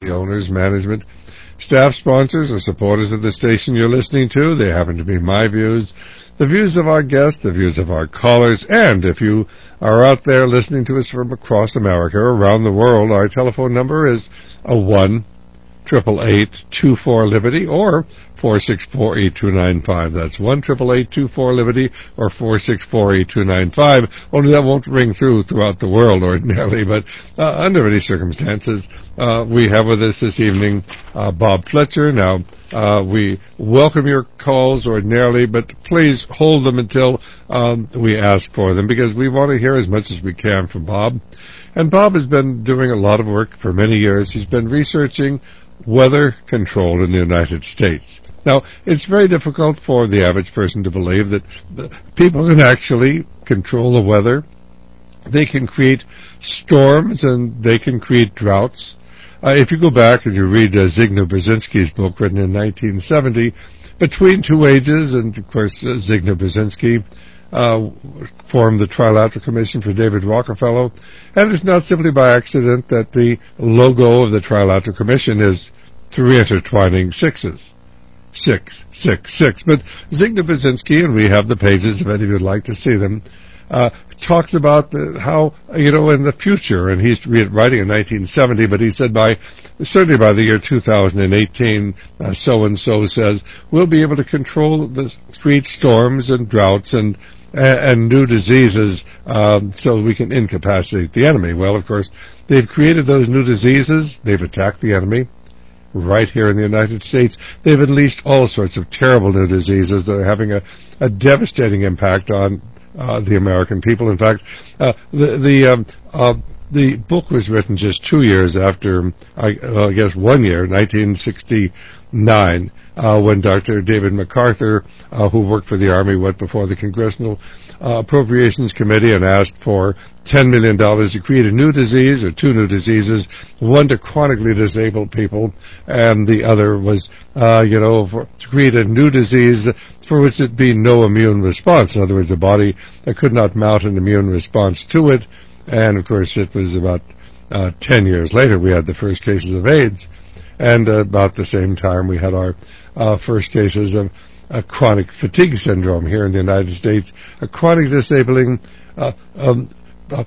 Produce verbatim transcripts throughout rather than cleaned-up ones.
the owners, management, staff, sponsors, or supporters of the station you're listening to. They happen to be my views, the views of our guests, the views of our callers, and if you are out there listening to us from across America or around the world, our telephone number is a one eight eight eight, two four, Liberty or four six four, eight two nine five. That's one eight eight eight, two four, Liberty or four six four, eight two nine five. Only that won't ring through throughout the world ordinarily, but uh, under any circumstances, uh, we have with us this evening uh, Bob Fletcher. Now, uh, we welcome your calls ordinarily, but please hold them until um, we ask for them, because we want to hear as much as we can from Bob. And Bob has been doing a lot of work for many years. He's been researching weather control in the United States. Now, it's very difficult for the average person to believe that people can actually control the weather. They can create storms and they can create droughts. Uh, if you go back and you read uh, Zygmunt Brzezinski's book written in nineteen seventy, Between Two Ages, and of course uh, Zygmunt Brzezinski uh, formed the Trilateral Commission for David Rockefeller, and it's not simply by accident that the logo of the Trilateral Commission is three intertwining sixes. Six, six, six. But Zygmunt Brzezinski, and we have the pages if any of you would like to see them, uh, talks about the, how, you know, in the future, and he's writing in nineteen seventy, but he said by, certainly by the year two thousand eighteen, uh, so-and-so says, we'll be able to control the create storms and droughts and and new diseases um, so we can incapacitate the enemy. Well, of course, they've created those new diseases. They've attacked the enemy. Right here in the United States, they've unleashed all sorts of terrible new diseases that are having a, a devastating impact on uh, the American people. In fact, uh, the the, um, uh, the book was written just two years after, I, uh, I guess one year, nineteen sixty-nine, uh, when Doctor David MacArthur, uh, who worked for the Army, went before the Congressional uh, Appropriations Committee and asked for ten million dollars to create a new disease, or two new diseases, one to chronically disabled people, and the other was, uh, you know, for, to create a new disease for which there'd be no immune response. In other words, the body uh, could not mount an immune response to it. And, of course, it was about uh, ten years later we had the first cases of AIDS. And uh, about the same time we had our uh, first cases of uh, chronic fatigue syndrome here in the United States, a chronic disabling uh, um, A,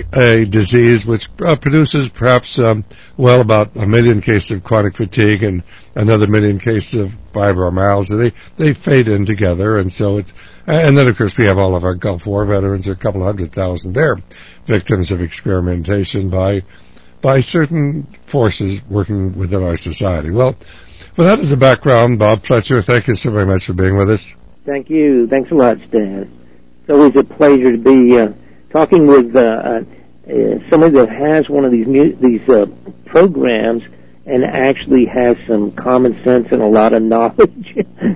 a disease which uh, produces perhaps, um, well, about a million cases of chronic fatigue and another million cases of fibromyalgia. They they fade in together, and so it's. And then, of course, we have all of our Gulf War veterans, a couple hundred thousand there, victims of experimentation by by certain forces working within our society. Well, with that as a background, Bob Fletcher, thank you so very much for being with us. Thank you. Thanks a lot, Stan. It's always a pleasure to be Uh, talking with uh, uh, somebody that has one of these mu- these uh, programs and actually has some common sense and a lot of knowledge.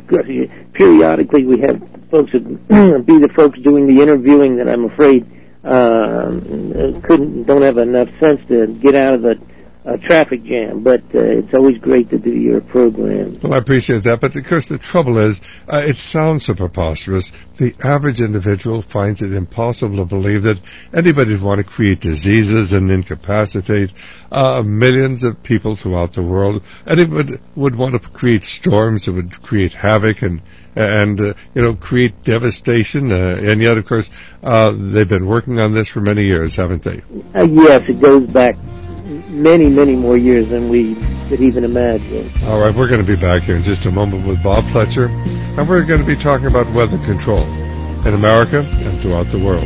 Periodically, we have folks that be the folks doing the interviewing that I'm afraid uh, couldn't don't have enough sense to get out of the uh, traffic jam. But uh, it's always great to do your program. Well, I appreciate that. But, of course, the trouble is, uh, it sounds so preposterous. The average individual finds it impossible to believe that anybody would want to create diseases and incapacitate uh, millions of people throughout the world. Anybody would want to create storms that would create havoc and, and uh, you know, create devastation. Uh, and yet, of course, uh, they've been working on this for many years, haven't they? Uh, yes, it goes back many, many more years than we could even imagine. All right, we're going to be back here in just a moment with Bob Fletcher, and we're going to be talking about weather control in America and throughout the world.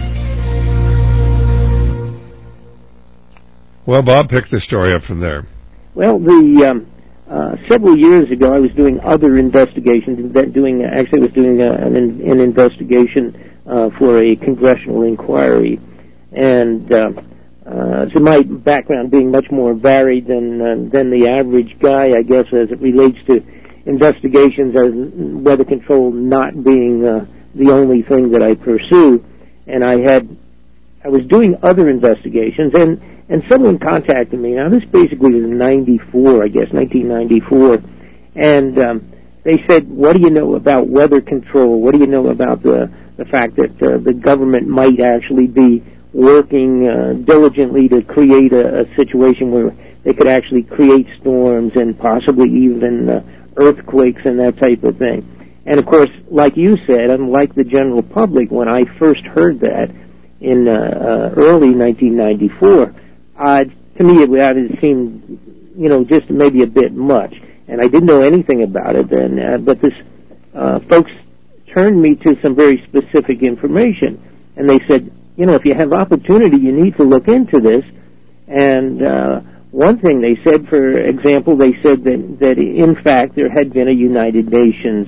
Well, Bob, pick the story up from there. Well, the um, uh, several years ago, I was doing other investigations. Doing actually, I was doing uh, an, an investigation uh, for a congressional inquiry, and uh, uh, so my background being much more varied than uh, than the average guy, I guess, as it relates to investigations, as weather control not being uh, the only thing that I pursue, and I had I was doing other investigations and. And someone contacted me. Now, this basically was in ninety-four, I guess, nineteen ninety-four. And um, they said, what do you know about weather control? What do you know about the, the fact that uh, the government might actually be working uh, diligently to create a, a situation where they could actually create storms and possibly even uh, earthquakes and that type of thing. And, of course, like you said, unlike the general public, when I first heard that in uh, uh, early nineteen ninety-four, uh, to me it, it seemed, you know, just maybe a bit much. And I didn't know anything about it then, uh, but this uh, folks turned me to some very specific information. And they said, you know, if you have opportunity, you need to look into this. And uh, one thing they said, for example, they said that, that in fact there had been a United Nations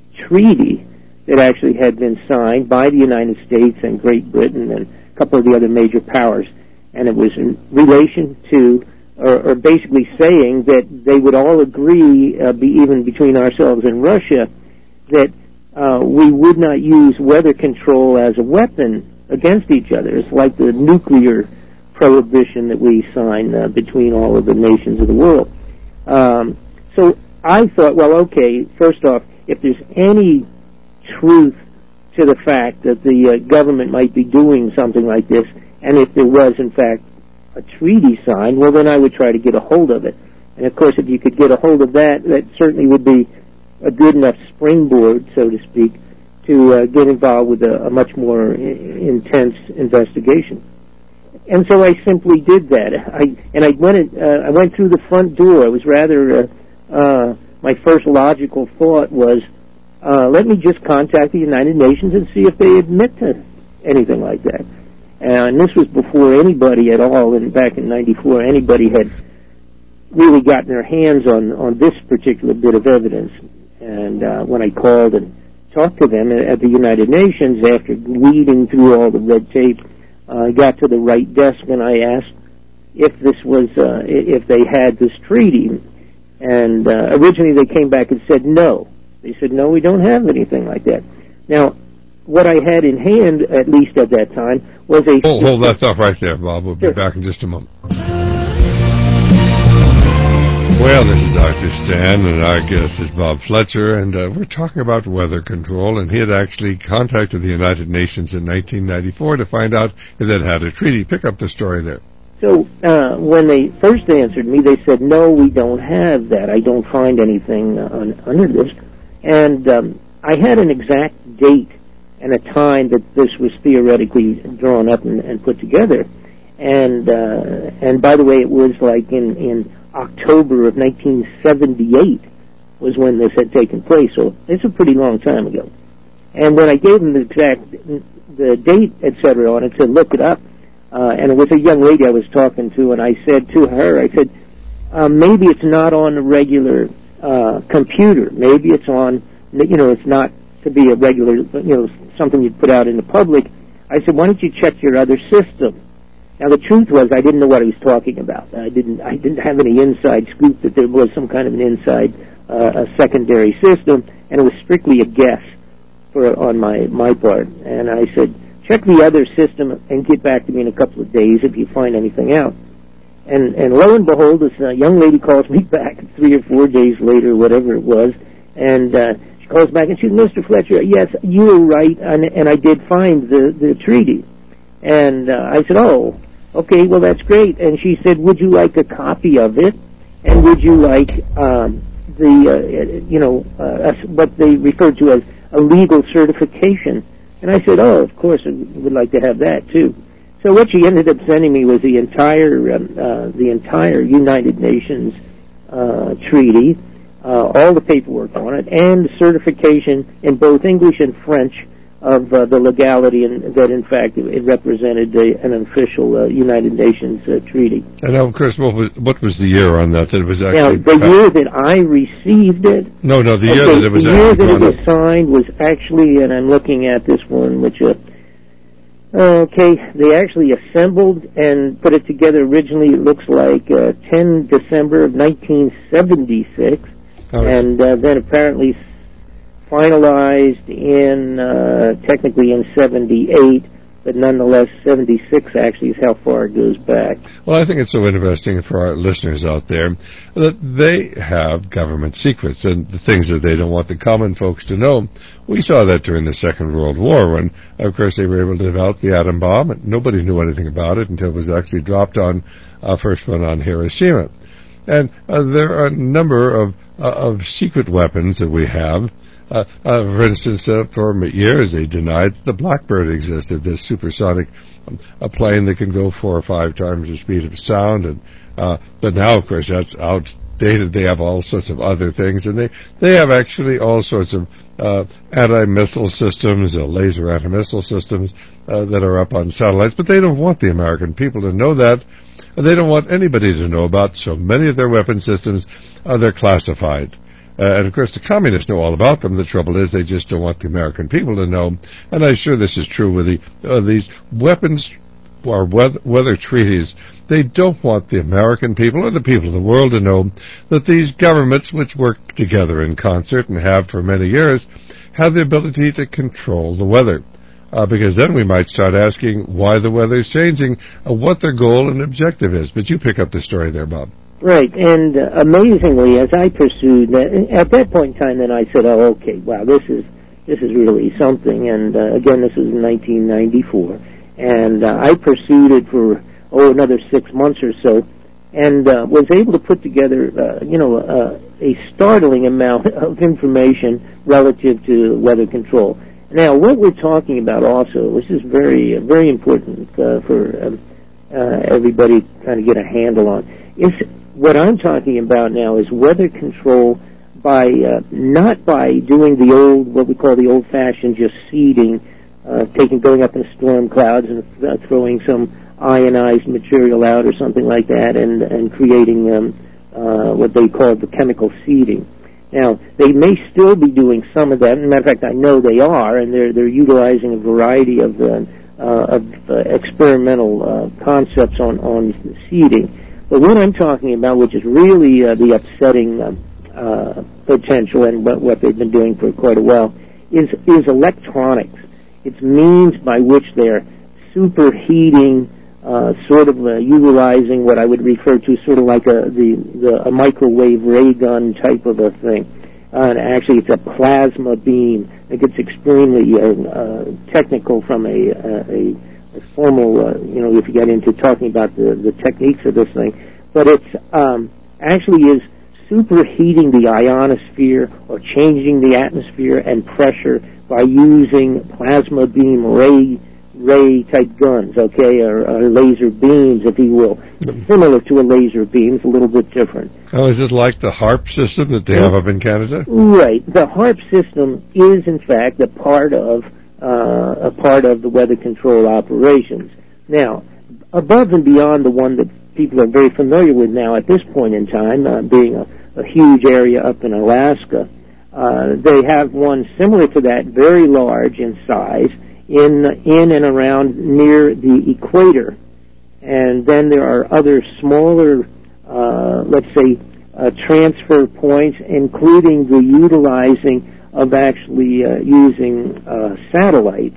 treaty that actually had been signed by the United States and Great Britain and a couple of the other major powers. And it was in relation to, or, or basically saying that they would all agree, uh, be even between ourselves and Russia, that uh, we would not use weather control as a weapon against each other. It's like the nuclear prohibition that we signed uh, between all of the nations of the world. Um, so I thought, well, okay, first off, if there's any truth to the fact that the uh, government might be doing something like this, and if there was, in fact, a treaty signed, well, then I would try to get a hold of it. And, of course, if you could get a hold of that, that certainly would be a good enough springboard, so to speak, to uh, get involved with a, a much more I- intense investigation. And so I simply did that. I and I went uh, I went through the front door. It was rather uh, uh, my first logical thought was, uh, let me just contact the United Nations and see if they admit to anything like that. And this was before anybody at all, and back in ninety-four, anybody had really gotten their hands on, on this particular bit of evidence. And uh, when I called and talked to them at the United Nations, after weeding through all the red tape, I uh, got to the right desk and I asked if this was, uh, if they had this treaty. And uh, originally they came back and said no. They said, no, we don't have anything like that. Now, what I had in hand, at least at that time, was a... Hold, hold that thought right there, Bob. We'll be sure. back in just a moment. Well, this is Doctor Stan, and our guest is Bob Fletcher, and uh, we're talking about weather control, and he had actually contacted the United Nations in nineteen ninety-four to find out if they'd had a treaty. Pick up the story there. So uh, when they first answered me, they said, no, we don't have that. I don't find anything uh, under this. And um, I had an exact date and a time that this was theoretically drawn up and, and put together. And uh, and by the way, it was like in, in October of nineteen seventy-eight was when this had taken place. So it's a pretty long time ago. And when I gave them the exact the date, et cetera, on it, said, look it up. Uh, and it was a young lady I was talking to, and I said to her, I said, uh, maybe it's not on a regular uh, computer. Maybe it's on, you know, it's not to be a regular, you know, something you'd put out in the public. I said, why don't you check your other system? Now, the truth was I didn't know what I was talking about. I didn't I didn't have any inside scoop that there was some kind of an inside, uh, a secondary system, and it was strictly a guess for on my, my part. And I said, check the other system and get back to me in a couple of days if you find anything out. And and lo and behold, this uh, young lady calls me back three or four days later, whatever it was, and uh, she calls back and she says, Mister Fletcher, yes, you were right, and, and I did find the, the treaty. And uh, I said, oh, okay, well, that's great. And she said, would you like a copy of it? And would you like um, the, uh, you know, uh, what they referred to as a legal certification? And I said, oh, of course, I would like to have that, too. So what she ended up sending me was the entire um, uh, the entire United Nations uh, treaty, uh, all the paperwork on it, and certification in both English and French of uh, the legality and that, in fact, it represented a, an official uh, United Nations uh, treaty. And, of course, what was, what was the year on that? That it was actually... Now, the year that I received it... No, no, the year okay, that it was the year that it was up. signed was actually, and I'm looking at this one, which... Uh, okay, they actually assembled and put it together originally, it looks like uh, the tenth of December of nineteen seventy-six, oh, and uh, then apparently finalized in, uh, technically in seventy-eight, but nonetheless seventy-six actually is how far it goes back. Well, I think it's so interesting for our listeners out there that they have government secrets and the things that they don't want the common folks to know. We saw that during the Second World War when, of course, they were able to develop the atom bomb. And nobody knew anything about it until it was actually dropped on, uh, first one on Hiroshima. and uh, there are a number of uh, of secret weapons that we have. Uh, uh, for instance, uh, for years they denied the Blackbird existed, this supersonic um, a plane that can go four or five times the speed of sound. And uh, but now, of course, that's outdated. They have all sorts of other things, and they, they have actually all sorts of uh, anti-missile systems, uh, laser anti-missile systems uh, that are up on satellites. But they don't want the American people to know that. They don't want anybody to know about so many of their weapon systems. Uh, they're classified. Uh, and, of course, the communists know all about them. The trouble is they just don't want the American people to know. And I'm sure this is true with the, uh, these weapons or weather, weather treaties. They don't want the American people or the people of the world to know that these governments, which work together in concert and have for many years, have the ability to control the weather. Uh, because then we might start asking why the weather is changing, uh, what their goal and objective is. But you pick up the story there, Bob. Right, and uh, amazingly, as I pursued that, at that point in time, then I said, "Oh, okay, wow, this is this is really something." And uh, again, this was in nineteen ninety-four, and uh, I pursued it for oh another six months or so, and uh, was able to put together, uh, you know, uh, a startling amount of information relative to weather control. Now, what we're talking about also, which is very very important uh, for um, uh, everybody to kind of get a handle on, is what I'm talking about now is weather control by uh, not by doing the old, what we call the old-fashioned just seeding, uh, taking going up in storm clouds and uh, throwing some ionized material out or something like that, and and creating um, uh, what they call the chemical seeding. Now, they may still be doing some of that. As a matter of fact, I know they are, and they're they're utilizing a variety of uh, uh, of uh, experimental uh, concepts on on seeding. But what I'm talking about, which is really uh, the upsetting uh, uh, potential and what, what they've been doing for quite a while, is is electronics. It's means by which they're superheating, uh, sort of uh, utilizing what I would refer to sort of like a the, the a microwave ray gun type of a thing. Uh, and actually, it's a plasma beam. It gets extremely uh, uh, technical from a, a, a formal, uh, you know, if you get into talking about the, the techniques of this thing. But it's um, actually is superheating the ionosphere or changing the atmosphere and pressure by using plasma beam ray ray type guns, okay, or, or laser beams, if you will. It's similar to a laser beam, it's a little bit different. Oh, is it like the HAARP system that they have up in Canada? Right. The HAARP system is, in fact, a part of uh, a part of the weather control operations. Now, above and beyond the one that people are very familiar with now at this point in time, uh, being a, a huge area up in Alaska, uh, they have one similar to that, very large in size, in in and around near the equator. And then there are other smaller, uh, let's say, uh, transfer points, including the utilizing of actually uh, using uh, satellites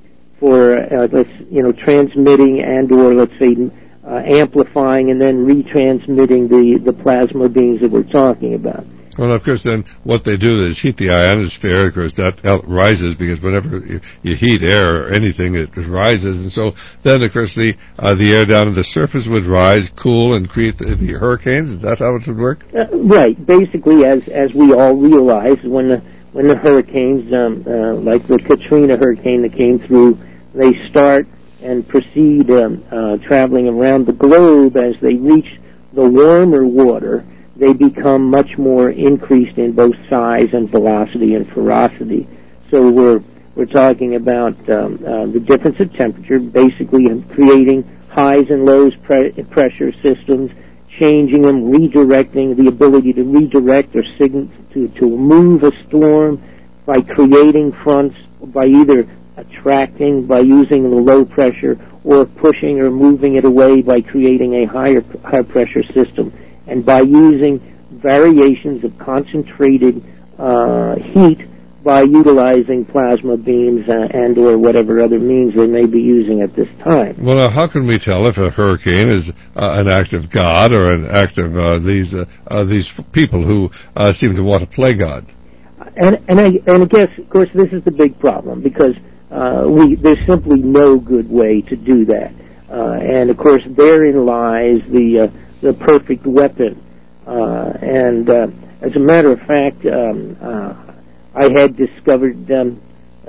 for, uh, let's, you know, transmitting and or, let's say, uh, amplifying and then retransmitting the, the plasma beams that we're talking about. Well, of course, then what they do is heat the ionosphere. Of course, that rises because whenever you, you heat air or anything, it rises. And so then, of course, the uh, the air down on the surface would rise, cool, and create the, the hurricanes. Is that how it would work? Uh, right. Basically, as as we all realize, when the, when the hurricanes, um, uh, like the Katrina hurricane that came through, they start and proceed um, uh, traveling around the globe as they reach the warmer water. They become much more increased in both size and velocity and ferocity. So we're we're talking about um, uh, the difference of temperature, basically creating highs and lows pre- pressure systems, changing them, redirecting, the ability to redirect or sign- to, to move a storm by creating fronts, by either attracting, by using the low pressure, or pushing or moving it away by creating a higher high pressure system. And by using variations of concentrated uh, heat by utilizing plasma beams uh, and or whatever other means they may be using at this time. Well, now, how can we tell if a hurricane is uh, an act of God or an act of uh, these uh, uh, these people who uh, seem to want to play God? And and I and I guess, of course, this is the big problem because uh, we there's simply no good way to do that. Uh, and of course, therein lies the uh, the perfect weapon. Uh, and uh, as a matter of fact, um, uh, I had discovered um,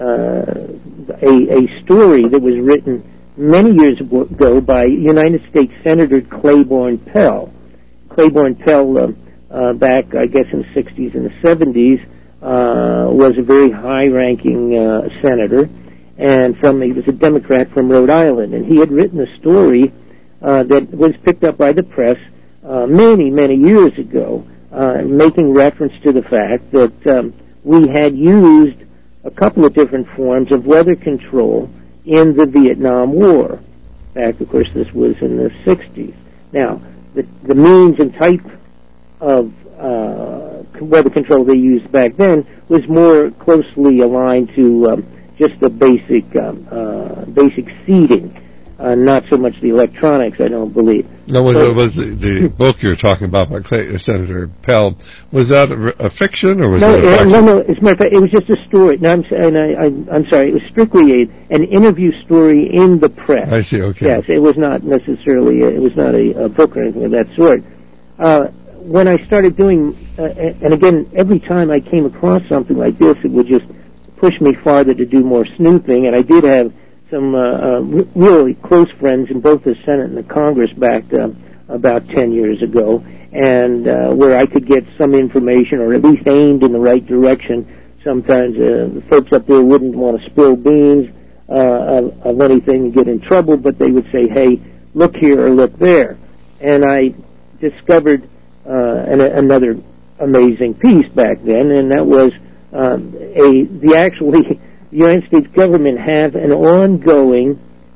uh, a, a story that was written many years ago by United States Senator Claiborne Pell. Claiborne Pell, uh, uh, back, I guess, in the sixties and the seventies, uh, was a very high-ranking uh, senator, and from he was a Democrat from Rhode Island, and he had written a story uh, that was picked up by the press uh, many, many years ago, uh, making reference to the fact that um, we had used a couple of different forms of weather control in the Vietnam War. In fact, of course, this was in the sixties. Now, the, the means and type of uh, weather control they used back then was more closely aligned to um, just the basic um, uh, basic seeding, uh, not so much the electronics, I don't believe. No, was, so, was the, the book you're talking about by Clay, Senator Pell, was that a, a fiction or was no, it a fact? No, no, as a matter of fact, it was just a story. No, I'm, and I, I, I'm sorry, it was strictly a, an interview story in the press. I see, okay. Yes, it was not necessarily, a, it was not a, a book or anything of that sort. Uh, when I started doing, uh, and again, every time I came across something like this, it would just push me farther to do more snooping, and I did have some uh, uh, really close friends in both the Senate and the Congress back uh, about ten years ago, and uh, where I could get some information, or at least aimed in the right direction. Sometimes uh, the folks up there wouldn't want to spill beans uh, of, of anything and get in trouble, but they would say, hey, look here or look there. And I discovered uh, an, another amazing piece back then, and that was um, a the actually the United States government have an ongoing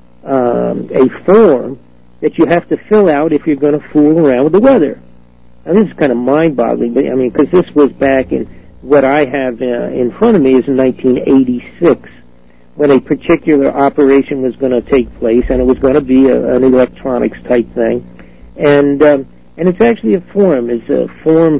um, a form that you have to fill out if you're going to fool around with the weather. Now, this is kind of mind-boggling, but I mean, because this was back in what I have uh, in front of me is in nineteen eighty-six, when a particular operation was going to take place, and it was going to be a, an electronics type thing, and um, and it's actually a form. It's a form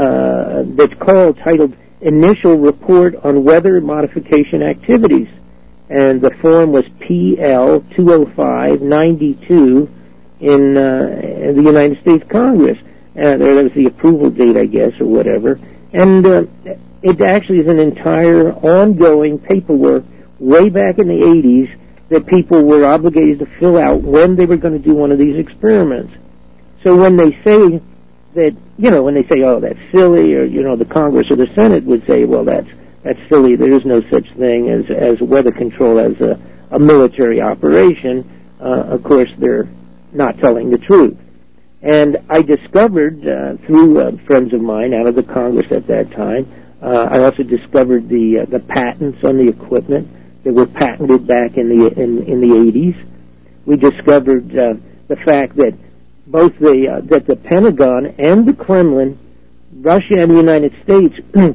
uh, that's called titled Initial Report on Weather Modification Activities, and the form was P L two oh five ninety-two in, uh, in the United States Congress. Uh, there was the approval date, I guess, or whatever. And uh, it actually is an entire ongoing paperwork way back in the eighties that people were obligated to fill out when they were going to do one of these experiments. So when they say that, you know, when they say, oh, that's silly, or, you know, the Congress or the Senate would say, well, that's that's silly, there is no such thing as, as weather control as a, a military operation, uh, of course, they're not telling the truth. And I discovered uh, through uh, friends of mine out of the Congress at that time, uh, I also discovered the uh, the patents on the equipment that were patented back in the in, in the eighties. We discovered uh, the fact that both the uh, that the Pentagon and the Kremlin, Russia and the United States,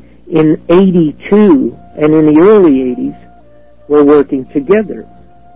in eighty-two and in the early eighties, were working together.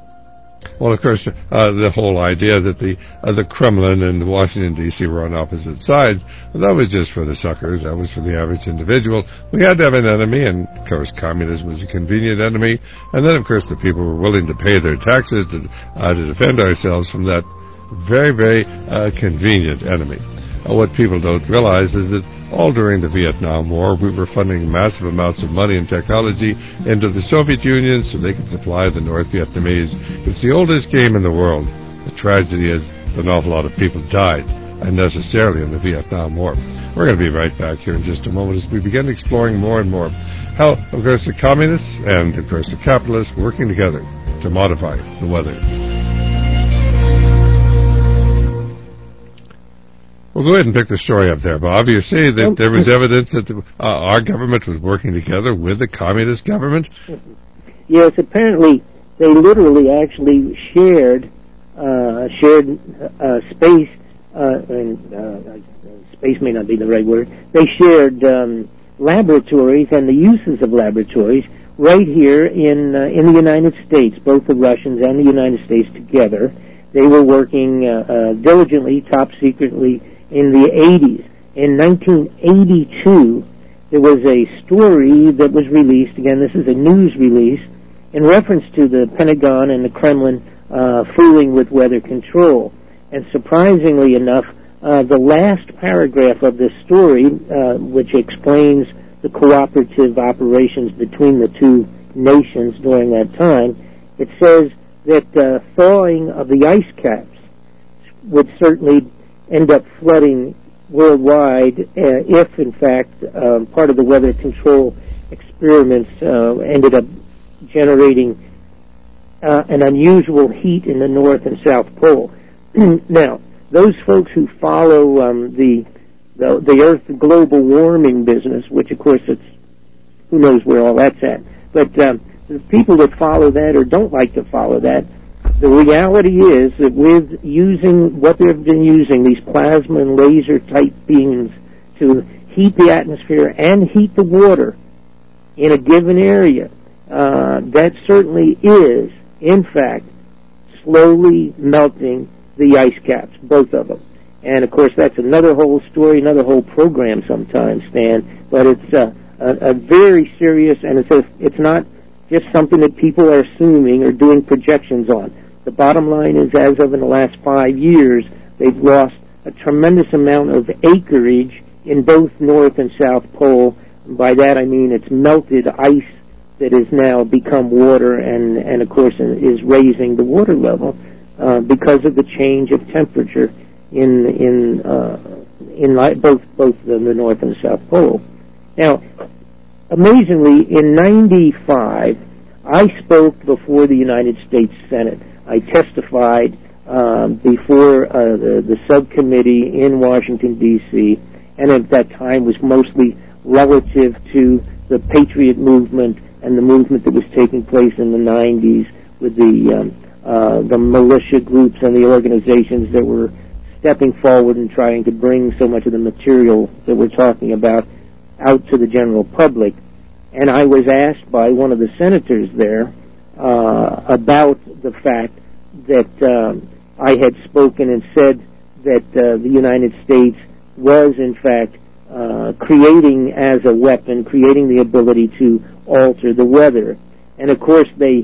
Well, of course, uh, the whole idea that the uh, the Kremlin and Washington, D C were on opposite sides, well, that was just for the suckers. That was for the average individual. We had to have an enemy, and, of course, communism was a convenient enemy. And then, of course, the people were willing to pay their taxes to, uh, to defend ourselves from that very, very uh, convenient enemy. Uh, what people don't realize is that all during the Vietnam War, we were funding massive amounts of money and technology into the Soviet Union so they could supply the North Vietnamese. It's the oldest game in the world. The tragedy is that an awful lot of people died unnecessarily in the Vietnam War. We're going to be right back here in just a moment as we begin exploring more and more how, of course, the communists and, of course, the capitalists working together to modify the weather. Well, go ahead and pick the story up there, Bob. You say that there was evidence that the, uh, our government was working together with the communist government? Yes, apparently they literally actually shared uh, shared uh, space, uh, and uh, space may not be the right word. They shared um, laboratories and the uses of laboratories right here in uh, in the United States, both the Russians and the United States together. They were working uh, uh, diligently, top secretly, in the eighties. In nineteen eighty-two, there was a story that was released, again, this is a news release, in reference to the Pentagon and the Kremlin uh, fooling with weather control. And surprisingly enough, uh, the last paragraph of this story, uh, which explains the cooperative operations between the two nations during that time, it says that uh, thawing of the ice caps would certainly end up flooding worldwide uh, if, in fact, um, part of the weather control experiments uh, ended up generating uh, an unusual heat in the North and South Pole. Now, those folks who follow um, the, the the Earth global warming business, which of course it's who knows where all that's at, but um, the people that follow that or don't like to follow that, the reality is that with using what they've been using, these plasma and laser type beams to heat the atmosphere and heat the water in a given area, uh, that certainly is, in fact, slowly melting the ice caps, both of them. And, of course, that's another whole story, another whole program sometimes, Stan, but it's uh, a, a very serious, and it's, a, it's not just something that people are assuming or doing projections on. The bottom line is, as of in the last five years, they've lost a tremendous amount of acreage in both North and South Pole. And by that I mean it's melted ice that has now become water and, and of course, is raising the water level uh, because of the change of temperature in in uh, in both both the North and the South Pole. Now, amazingly, in ninety-five, I spoke before the United States Senate. I testified um, before uh, the, the subcommittee in Washington, D C, and at that time was mostly relative to the Patriot movement and the movement that was taking place in the nineties with the um, uh, the militia groups and the organizations that were stepping forward and trying to bring so much of the material that we're talking about out to the general public. And I was asked by one of the senators there uh, about the fact that um, I had spoken and said that uh, the United States was, in fact, uh, creating as a weapon, creating the ability to alter the weather. And, of course, they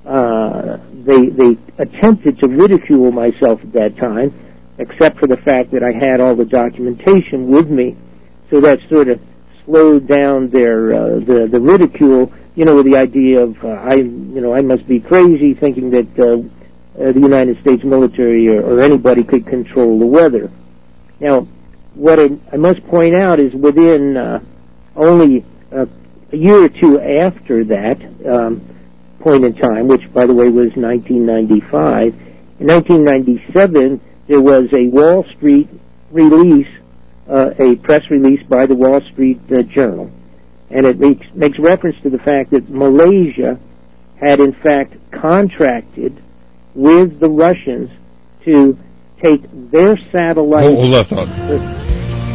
uh, they they attempted to ridicule myself at that time, except for the fact that I had all the documentation with me. So that sort of slowed down their uh, the the ridicule, you know, with the idea of uh, I you know I must be crazy thinking that uh, uh, the United States military or, or anybody could control the weather. Now, what I, I must point out is within uh, only uh, a year or two after that um, point in time, which by the way was nineteen ninety-five, in nineteen ninety-seven there was a Wall Street release. Uh, a press release by the Wall Street uh, Journal, and it makes, makes reference to the fact that Malaysia had in fact contracted with the Russians to take their satellite... Hold, hold that thought.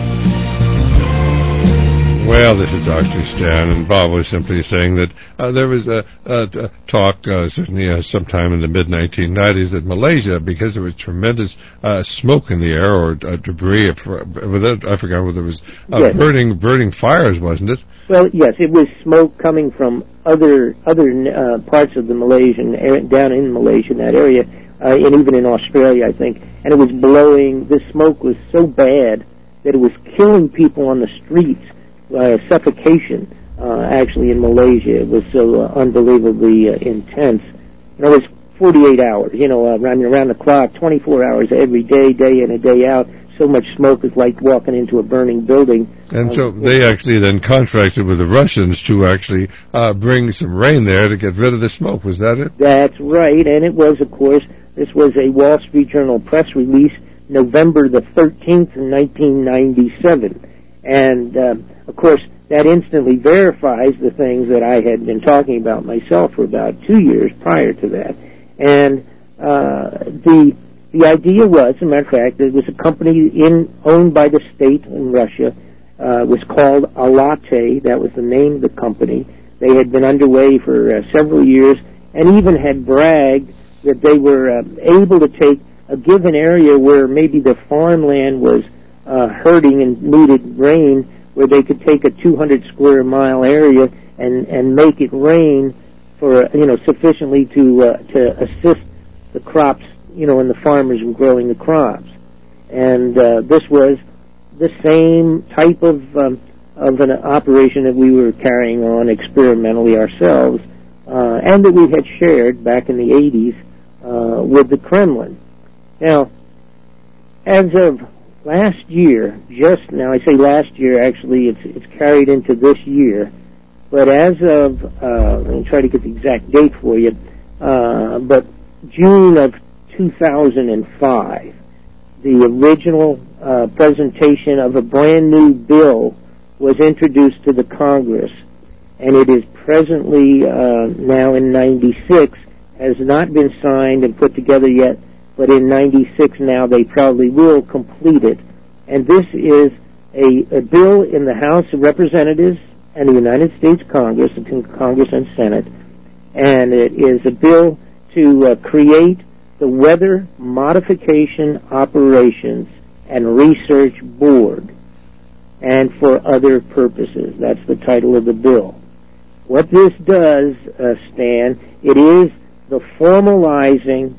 Well, this is Doctor Stan, and Bob was simply saying that uh, there was a, a, a talk, uh, certainly uh, sometime in the mid nineteen nineties, that Malaysia, because there was tremendous uh, smoke in the air or uh, debris, I forgot whether it was uh, yes. burning burning fires, wasn't it? Well, yes, it was smoke coming from other other uh, parts of the Malaysian area, down in Malaysia, in that area, uh, and even in Australia, I think, and it was blowing. The smoke was so bad that it was killing people on the streets. Uh, suffocation, uh, actually, in Malaysia. It was so uh, unbelievably uh, intense. And it was forty-eight hours, you know, uh, around, around the clock, twenty-four hours every day, day in and day out. So much smoke is like walking into a burning building. And um, so they actually then contracted with the Russians to actually uh, bring some rain there to get rid of the smoke. Was that it? That's right. And it was, of course, this was a Wall Street Journal press release, November the thirteenth, in nineteen ninety-seven. And... Uh, Of course, that instantly verifies the things that I had been talking about myself for about two years prior to that. And uh, the the idea was, as a matter of fact, it was a company in owned by the state in Russia. Uh, it was called Alate. That was the name of the company. They had been underway for uh, several years and even had bragged that they were uh, able to take a given area where maybe the farmland was uh, hurting and needed rain, where they could take a two hundred square mile area and, and make it rain for, you know, sufficiently to uh, to assist the crops, you know, and the farmers in growing the crops. And uh, this was the same type of um, of an operation that we were carrying on experimentally ourselves, uh, and that we had shared back in the eighties uh, with the Kremlin. Now, as of last year, just now, I say last year, actually, it's it's carried into this year, but as of, uh, let me try to get the exact date for you, uh, but June of two thousand five, the original uh, presentation of a brand new bill was introduced to the Congress, and it is presently uh, now in ninety-six, has not been signed and put together yet, but in ninety-six now they probably will complete it. And this is a, a bill in the House of Representatives and the United States Congress, the Congress and Senate, and it is a bill to uh, create the Weather Modification Operations and Research Board, and for other purposes. That's the title of the bill. What this does, uh, Stan, it is the formalizing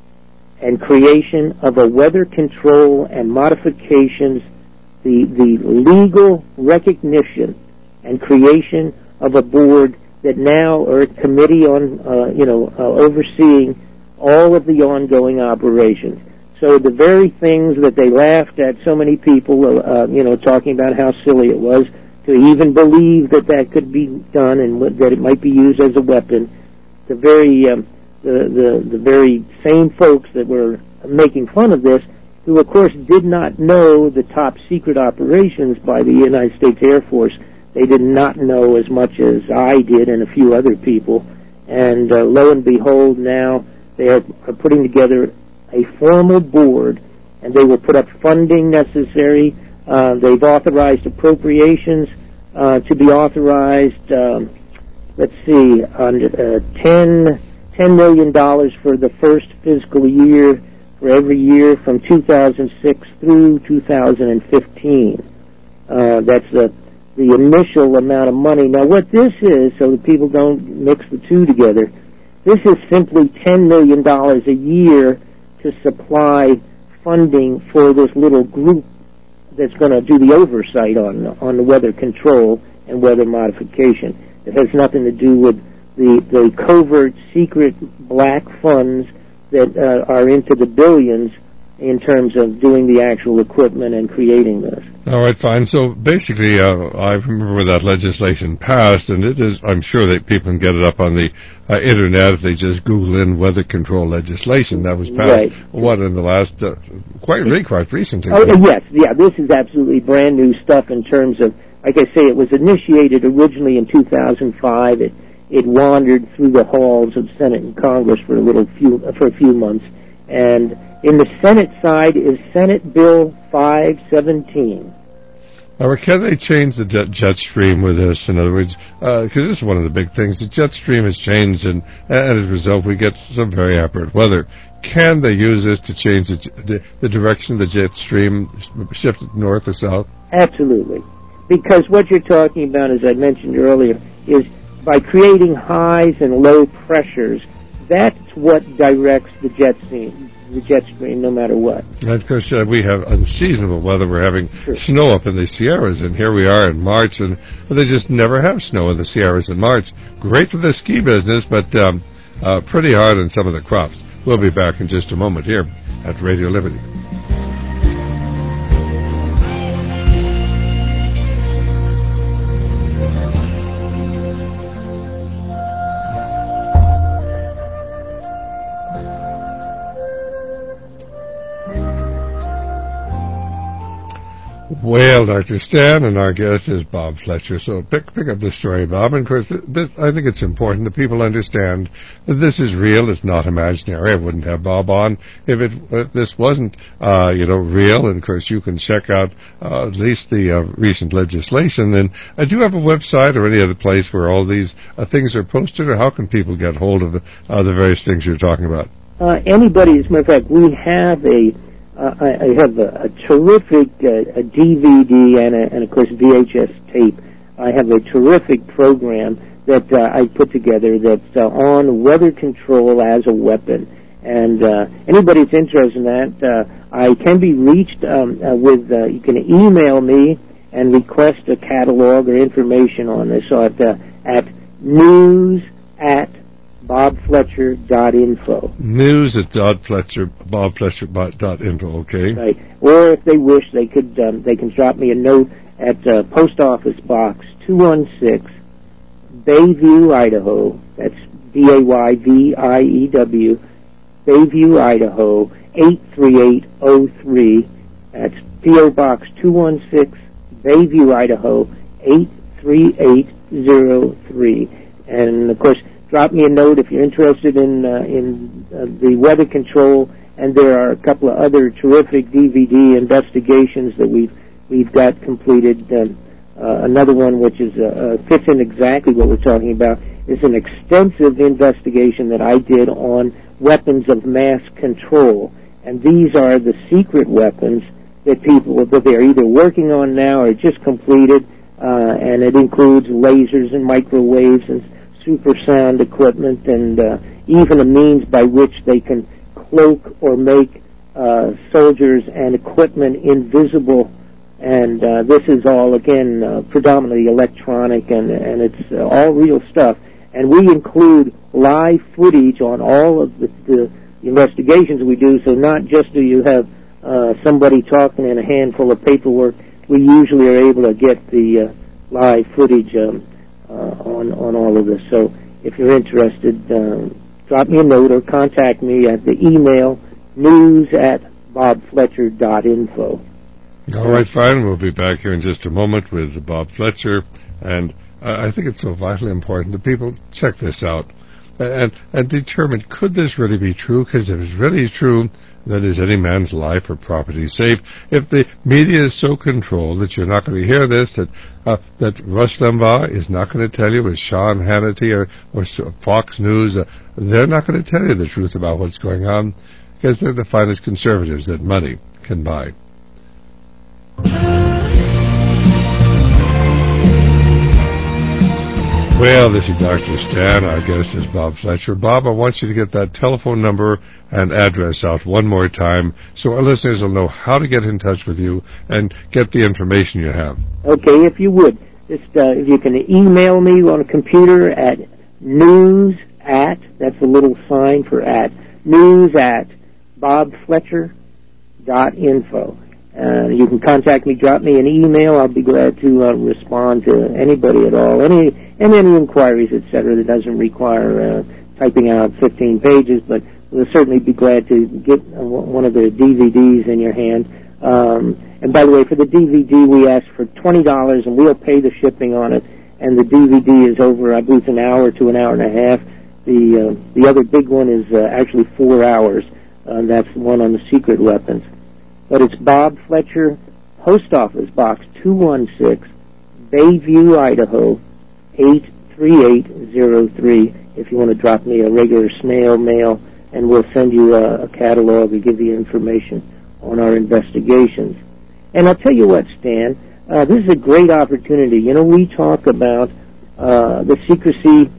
and creation of a weather control and modifications, the, the legal recognition and creation of a board that now, or a committee on, uh, you know, uh, overseeing all of the ongoing operations. So the very things that they laughed at, so many people, uh, you know, talking about how silly it was to even believe that that could be done and that it might be used as a weapon, the very, um, the, the, the very same folks that were making fun of this, who of course did not know the top secret operations by the United States Air Force. They did not know as much as I did and a few other people. And uh, lo and behold, now they are, are putting together a formal board, and they will put up funding necessary. Uh, they've authorized appropriations uh, to be authorized, um, let's see, on uh, ten, ten million dollars for the first fiscal year for every year from two thousand six through two thousand fifteen. Uh, that's the, the initial amount of money. Now, what this is, so that people don't mix the two together, this is simply ten million dollars a year to supply funding for this little group that's going to do the oversight on on the weather control and weather modification. It has nothing to do with the, the covert, secret, black funds that uh, are into the billions in terms of doing the actual equipment and creating this. All right, fine. So basically, uh, I remember that legislation passed, and it is, I'm sure that people can get it up on the uh, internet if they just Google in weather control legislation. That was passed, right. What, in the last, uh, quite really quite recently? Oh, uh, yes, yeah, this is absolutely brand new stuff in terms of, like I say, it was initiated originally in two thousand five. It, it wandered through the halls of Senate and Congress for a little few, uh, for a few months, and in the Senate side is Senate Bill five seventeen. Now, can they change the jet, jet stream with this? In other words, because uh, this is one of the big things. The jet stream has changed, and, and as a result, we get some very aberrant weather. Can they use this to change the, the, the direction of the jet stream, shift it north or south? Absolutely. Because what you're talking about, as I mentioned earlier, is by creating highs and low pressures, that's what directs the jet stream. the jet stream no matter what. And of course, uh, we have unseasonable weather. We're having sure. snow up in the Sierras, and here we are in March, and well, they just never have snow in the Sierras in March. Great for the ski business, but um, uh, pretty hard on some of the crops. We'll be back in just a moment here at Radio Liberty. Well, Doctor Stan, and our guest is Bob Fletcher. So pick pick up this story, Bob. And of course, this, I think it's important that people understand that this is real. It's not imaginary. I wouldn't have Bob on if it if this wasn't, uh, you know, real. And of course, you can check out uh, at least the uh, recent legislation. And uh, do you have a website or any other place where all these uh, things are posted, or how can people get hold of uh, the various things you're talking about? Uh, anybody, as a matter of fact, we have a. Uh, I, I have a, a terrific uh, a D V D and, a, and, of course, V H S tape. I have a terrific program that uh, I put together that's uh, on weather control as a weapon. And uh, anybody that's interested in that, uh, I can be reached um, uh, with, uh, you can email me and request a catalog or information on this at, uh, at news at bob fletcher dot info. News at Bob Fletcher, bob fletcher dot info, okay. Right. Or if they wish, they could um, they can drop me a note at uh, Post Office Box two one six, Bayview, Idaho. That's B A Y V I E W, Bayview, Idaho, eight three eight oh three. That's P O Box two one six, Bayview, Idaho, eight three eight oh three. And, of course, drop me a note if you're interested in uh, in uh, the weather control. And there are a couple of other terrific D V D investigations that we've we've got completed. Um, uh, another one, which is uh, uh, fits in exactly what we're talking about, is an extensive investigation that I did on weapons of mass control. And these are the secret weapons that people that they're either working on now or just completed, uh, and it includes lasers and microwaves and supersound equipment, and uh, even a means by which they can cloak or make uh, soldiers and equipment invisible. And uh, this is all, again, uh, predominantly electronic, and, and it's uh, all real stuff. And we include live footage on all of the, the investigations we do, so not just do you have uh, somebody talking in a handful of paperwork, we usually are able to get the uh, live footage um, uh, on, on all of this. So if you're interested, um, drop me a note or contact me at the email news at bob fletcher dot info. All right, fine. We'll be back here in just a moment with Bob Fletcher, and uh, I think it's so vitally important that people check this out and, and determine, could this really be true? Because if it's really true, then is any man's life or property safe? If the media is so controlled that you're not going to hear this, that uh, that Rush Limbaugh is not going to tell you, with Sean Hannity or, or Fox News, uh, they're not going to tell you the truth about what's going on, because they're the finest conservatives that money can buy. Well, this is Doctor Stan. Our guest is Bob Fletcher. Bob, I want you to get that telephone number and address out one more time so our listeners will know how to get in touch with you and get the information you have. Okay, if you would. Just, uh, if you can email me on a computer at news at, that's a little sign for at, news at bob fletcher dot info. Uh, you can contact me, drop me an email. I'll be glad to uh, respond to anybody at all, any and any inquiries, et cetera, that doesn't require uh, typing out fifteen pages, but we'll certainly be glad to get uh, one of the D V Ds in your hand. Um, and by the way, for the D V D, we ask for twenty dollars, and we'll pay the shipping on it, and the D V D is over, I believe, an hour to an hour and a half. The, uh, the other big one is uh, actually four hours, uh, and that's the one on the secret weapons. But it's Bob Fletcher, Post Office Box two one six, Bayview, Idaho, eight three eight oh three. If you want to drop me a regular snail mail, and we'll send you a, a catalog and give you information on our investigations. And I'll tell you what, Stan, uh, this is a great opportunity. You know, we talk about uh, the secrecy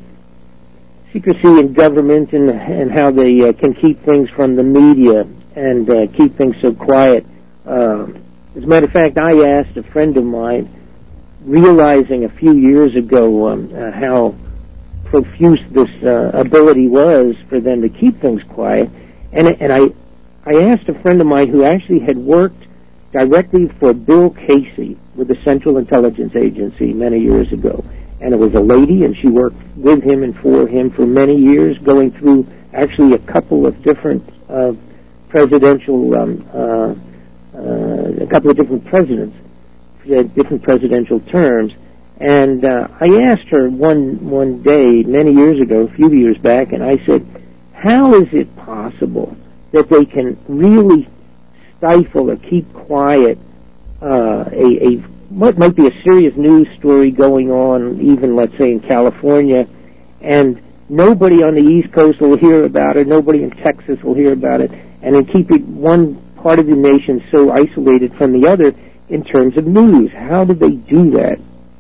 secrecy in government and, and how they uh, can keep things from the media and uh, keep things so quiet. Uh, as a matter of fact, I asked a friend of mine, realizing a few years ago um, uh, how profuse this uh, ability was for them to keep things quiet, and, and I, I asked a friend of mine who actually had worked directly for Bill Casey with the Central Intelligence Agency many years ago, and it was a lady, and she worked with him and for him for many years, going through actually a couple of different uh, presidential, um, uh, uh, a couple of different presidents, different presidential terms. And uh, I asked her one one day, many years ago, a few years back, and I said, how is it possible that they can really stifle or keep quiet uh, a, a what might be a serious news story going on, even, let's say, in California, and nobody on the East Coast will hear about it, nobody in Texas will hear about it, and then keep it one part of the nation so isolated from the other in terms of news? How did they do that?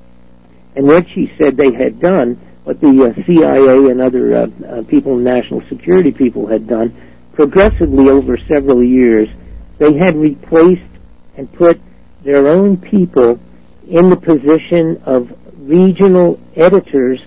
And what she said they had done, what the uh, C I A and other uh, uh, people, national security people, had done, progressively over several years, they had replaced and put their own people in the position of regional editors,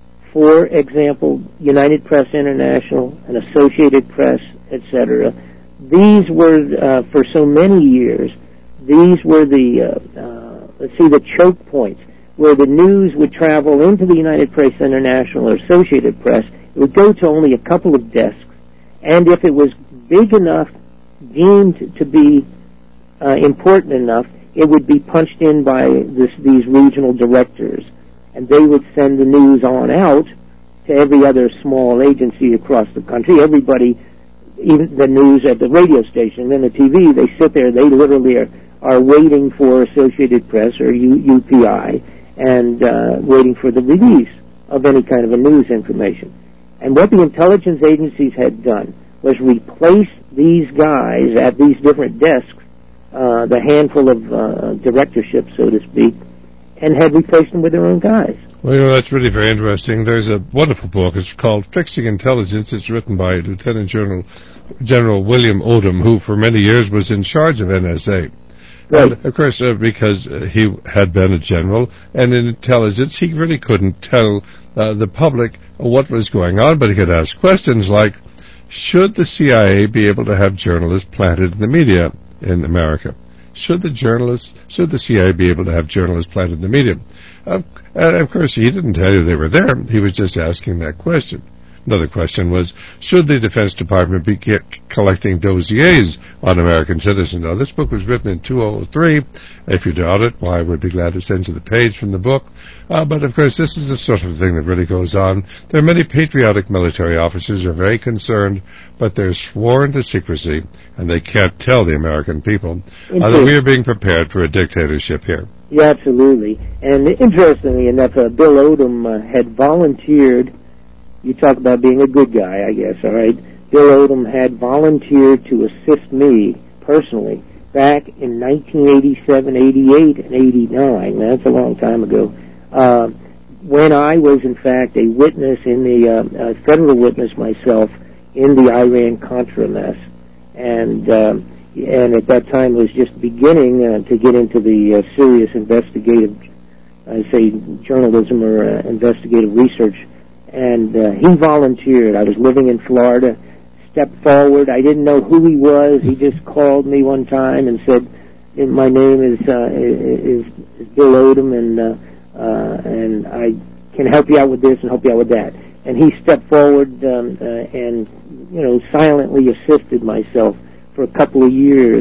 for example, United Press International and Associated Press, et cetera. These were, uh, for so many years, these were the, uh, uh, let's see, the choke points, where the news would travel into the United Press International or Associated Press. It would go to only a couple of desks, and if it was big enough, deemed to be uh, important enough, it would be punched in by this, these regional directors, and they would send the news on out to every other small agency across the country. Everybody, even the news at the radio station and the T V, they sit there, they literally are, are waiting for Associated Press or U P I and uh, waiting for the release of any kind of a news information. And what the intelligence agencies had done was replace these guys at these different desks, uh, the handful of uh, directorships, so to speak, and had replaced them with their own guys. Well, you know, that's really very interesting. There's a wonderful book. It's called Fixing Intelligence. It's written by Lieutenant General, General William Odom, who for many years was in charge of N S A. Right. And, of course, uh, because uh, he had been a general, and in intelligence, he really couldn't tell uh, the public what was going on, but he could ask questions like, should the C I A be able to have journalists planted in the media in America? Should the journalists, should the C I A be able to have journalists planted in the media? Uh, and of course, he didn't tell you they were there. He was just asking that question. Another question was, should the Defense Department be collecting dossiers on American citizens? Now, this book was written in two thousand three. If you doubt it, well, I would be glad to send you the page from the book. Uh, but, of course, this is the sort of thing that really goes on. There are many patriotic military officers who are very concerned, but they're sworn to secrecy, and they can't tell the American people uh, that we are being prepared for a dictatorship here. Yeah, absolutely. And interestingly enough, uh, Bill Odom uh, had volunteered. You talk about being a good guy, I guess, all right? Bill Odom had volunteered to assist me personally back in nineteen eighty-seven, eighty-eight, and eighty-nine. That's a long time ago. Uh, when I was, in fact, a witness in the, uh, uh, federal witness myself in the Iran-Contra mess. And, uh, and at that time was just beginning uh, to get into the uh, serious investigative, I say, journalism or uh, investigative research. And uh, he volunteered. I was living in Florida, stepped forward. I didn't know who he was. He just called me one time and said, my name is uh, is, is Bill Odom, and uh, uh, and I can help you out with this and help you out with that. And he stepped forward um, uh, and, you know, silently assisted myself for a couple of years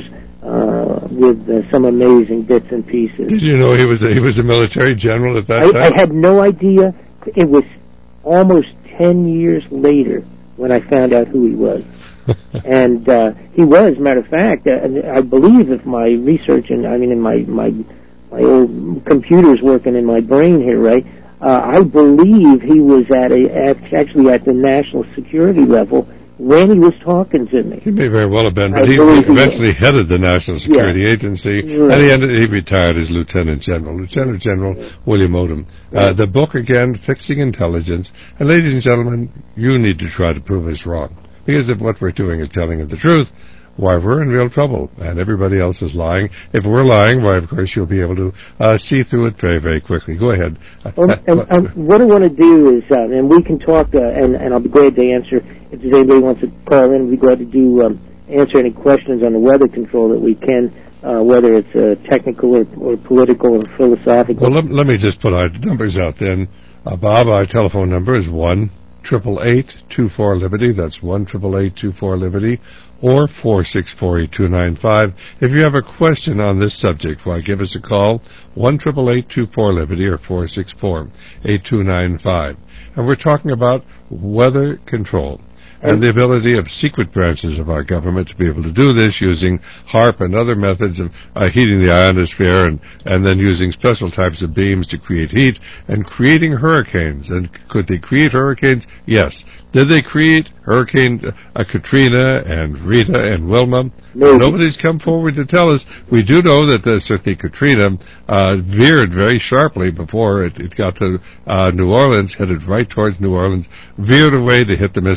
uh, with uh, some amazing bits and pieces. Did you know he was a, he was a military general at that I, time? I had no idea. It was almost ten years later when I found out who he was. And uh, he was, matter of fact, uh, I believe if my research, and I mean in my, my, my old computer's working in my brain here, right, uh, I believe he was at a, at, actually at the national security level when he was talking to me. He may very well have been, but I he eventually he headed the National Security yeah. Agency, right. and he ended, he retired as Lieutenant General, Lieutenant General William Odom. Uh, the book, again, Fixing Intelligence. And ladies and gentlemen, you need to try to prove us wrong. Because if what we're doing is telling you the truth, why, we're in real trouble, and everybody else is lying. If we're lying, why, of course, you'll be able to uh, see through it very, very quickly. Go ahead. Well, and, and what I want to do is, uh, and we can talk, uh, and, and I'll be glad to answer, if there's anybody who wants to call in, we'll be glad to do um, answer any questions on the weather control that we can, uh, whether it's uh, technical or, or political or philosophical. Well, let, let me just put our numbers out then. Uh, Bob, our telephone number is one triple eight two four Liberty. That's one triple eight two four Liberty. Or four six four, eight two nine five. If you have a question on this subject, why, give us a call, one triple eight two four Liberty or four six four, eight two nine five. And we're talking about weather control and the ability of secret branches of our government to be able to do this using HAARP and other methods of uh, heating the ionosphere and, and then using special types of beams to create heat and creating hurricanes. And could they create hurricanes? Yes. Did they create Hurricane uh, Katrina and Rita and Wilma? Maybe. Nobody's come forward to tell us. We do know that uh, certainly Katrina uh, veered very sharply before it, it got to uh, New Orleans, headed right towards New Orleans, veered away to hit the Mississippi,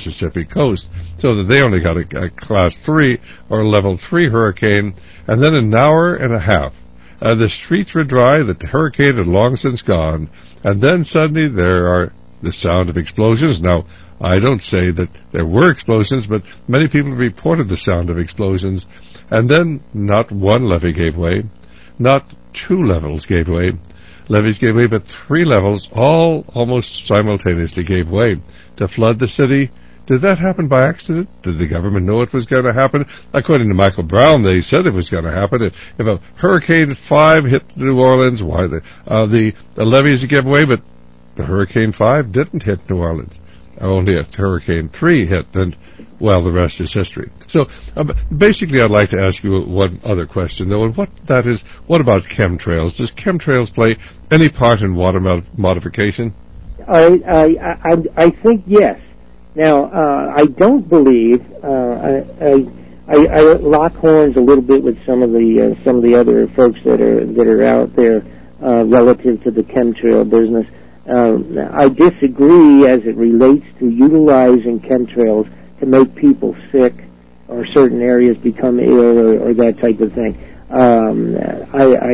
Pacific coast, so that they only got a, a class three or level three hurricane, and then an hour and a half. Uh, the streets were dry, the hurricane had long since gone, and then suddenly there are the sound of explosions. Now, I don't say that there were explosions, but many people reported the sound of explosions, and then not one levee gave way, not two levels gave way, levees gave way, but three levels all almost simultaneously gave way to flood the city. Did that happen by accident? Did the government know it was going to happen? According to Michael Brown, they said it was going to happen. If, if a Hurricane five hit New Orleans, why the, uh, the, the levees gave way, but the Hurricane five didn't hit New Orleans. Only a Hurricane three hit, and, well, the rest is history. So, um, basically, I'd like to ask you one other question, though, and what that is, what about chemtrails? Does chemtrails play any part in water mod- modification? I, I, I, I think yes. Now, uh, I don't believe, uh, I, I, I lock horns a little bit with some of the, uh, some of the other folks that are, that are out there, uh, relative to the chemtrail business. Uh, I disagree as it relates to utilizing chemtrails to make people sick or certain areas become ill or, or that type of thing. Um, I, I,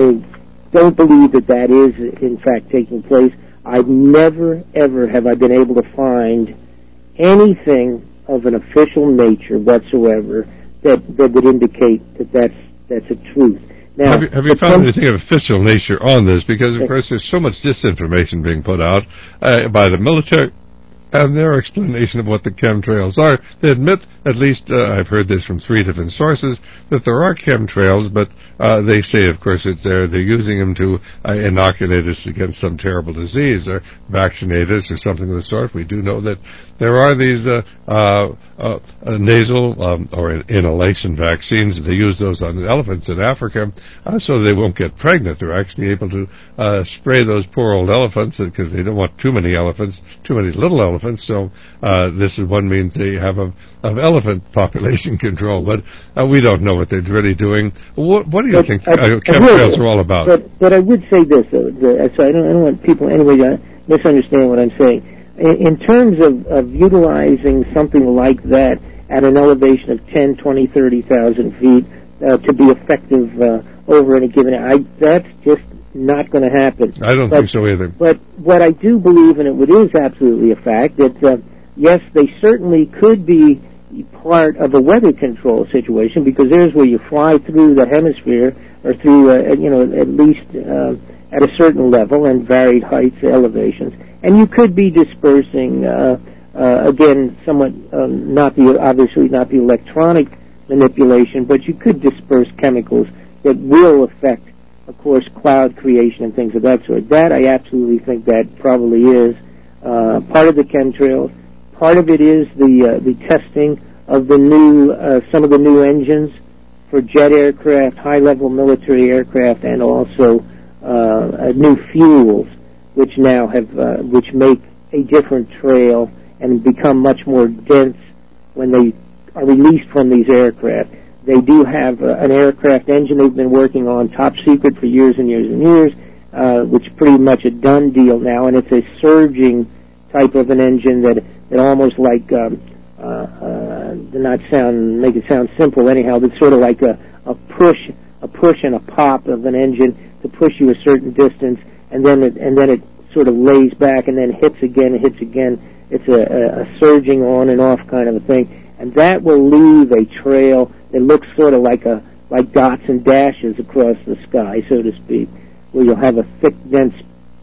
I don't believe that that is, in fact, taking place. I've never, ever have I been able to find anything of an official nature whatsoever that, that would indicate that that's, that's a truth. Now, have you, have you found anything of official nature on this? Because, of course, there's so much disinformation being put out uh, by the military and their explanation of what the chemtrails are. They admit, at least uh, I've heard this from three different sources, that there are chemtrails, but uh, they say, of course, it's there. They're using them to uh, inoculate us against some terrible disease or vaccinate us or something of the sort. We do know that there are these uh, uh, uh, nasal um, or inhalation vaccines. They use those on elephants in Africa uh, so they won't get pregnant. They're actually able to uh, spray those poor old elephants because they don't want too many elephants, too many little elephants. So uh, this is one means they have of, of elephant population control. But uh, we don't know what they're really doing. What, what do you but think I, uh, chemtrails are all about? But, but I would say this, though, the, so I don't, I don't want people anyway to misunderstand what I'm saying. In terms of, of utilizing something like that at an elevation of ten, twenty, thirty thousand feet uh, to be effective uh, over any given, I, that's just not going to happen. I don't but, think so either. But what I do believe, and it is absolutely a fact, that uh, yes, they certainly could be part of a weather control situation, because there's where you fly through the hemisphere or through, uh, you know, at least uh, at a certain level and varied heights, elevations. And you could be dispersing, uh, uh, again, somewhat, um, not the, obviously not the electronic manipulation, but you could disperse chemicals that will affect, of course, cloud creation and things of that sort. That, I absolutely think that probably is uh, part of the chemtrails. Part of it is the, uh, the testing of the new, uh, some of the new engines for jet aircraft, high-level military aircraft, and also uh, uh, new fuels, which now have, uh, which make a different trail and become much more dense when they are released from these aircraft. They do have uh, an aircraft engine they've been working on, top secret for years and years and years, uh, which is pretty much a done deal now, and it's a surging type of an engine that, that almost like, um, uh, uh, to not sound, make it sound simple anyhow, but sort of like a, a push, a push and a pop of an engine to push you a certain distance, and then it, and then it sort of lays back and then hits again, hits again. It's a, a, a surging on and off kind of a thing, and that will leave a trail that looks sort of like a like dots and dashes across the sky, so to speak, where you'll have a thick, dense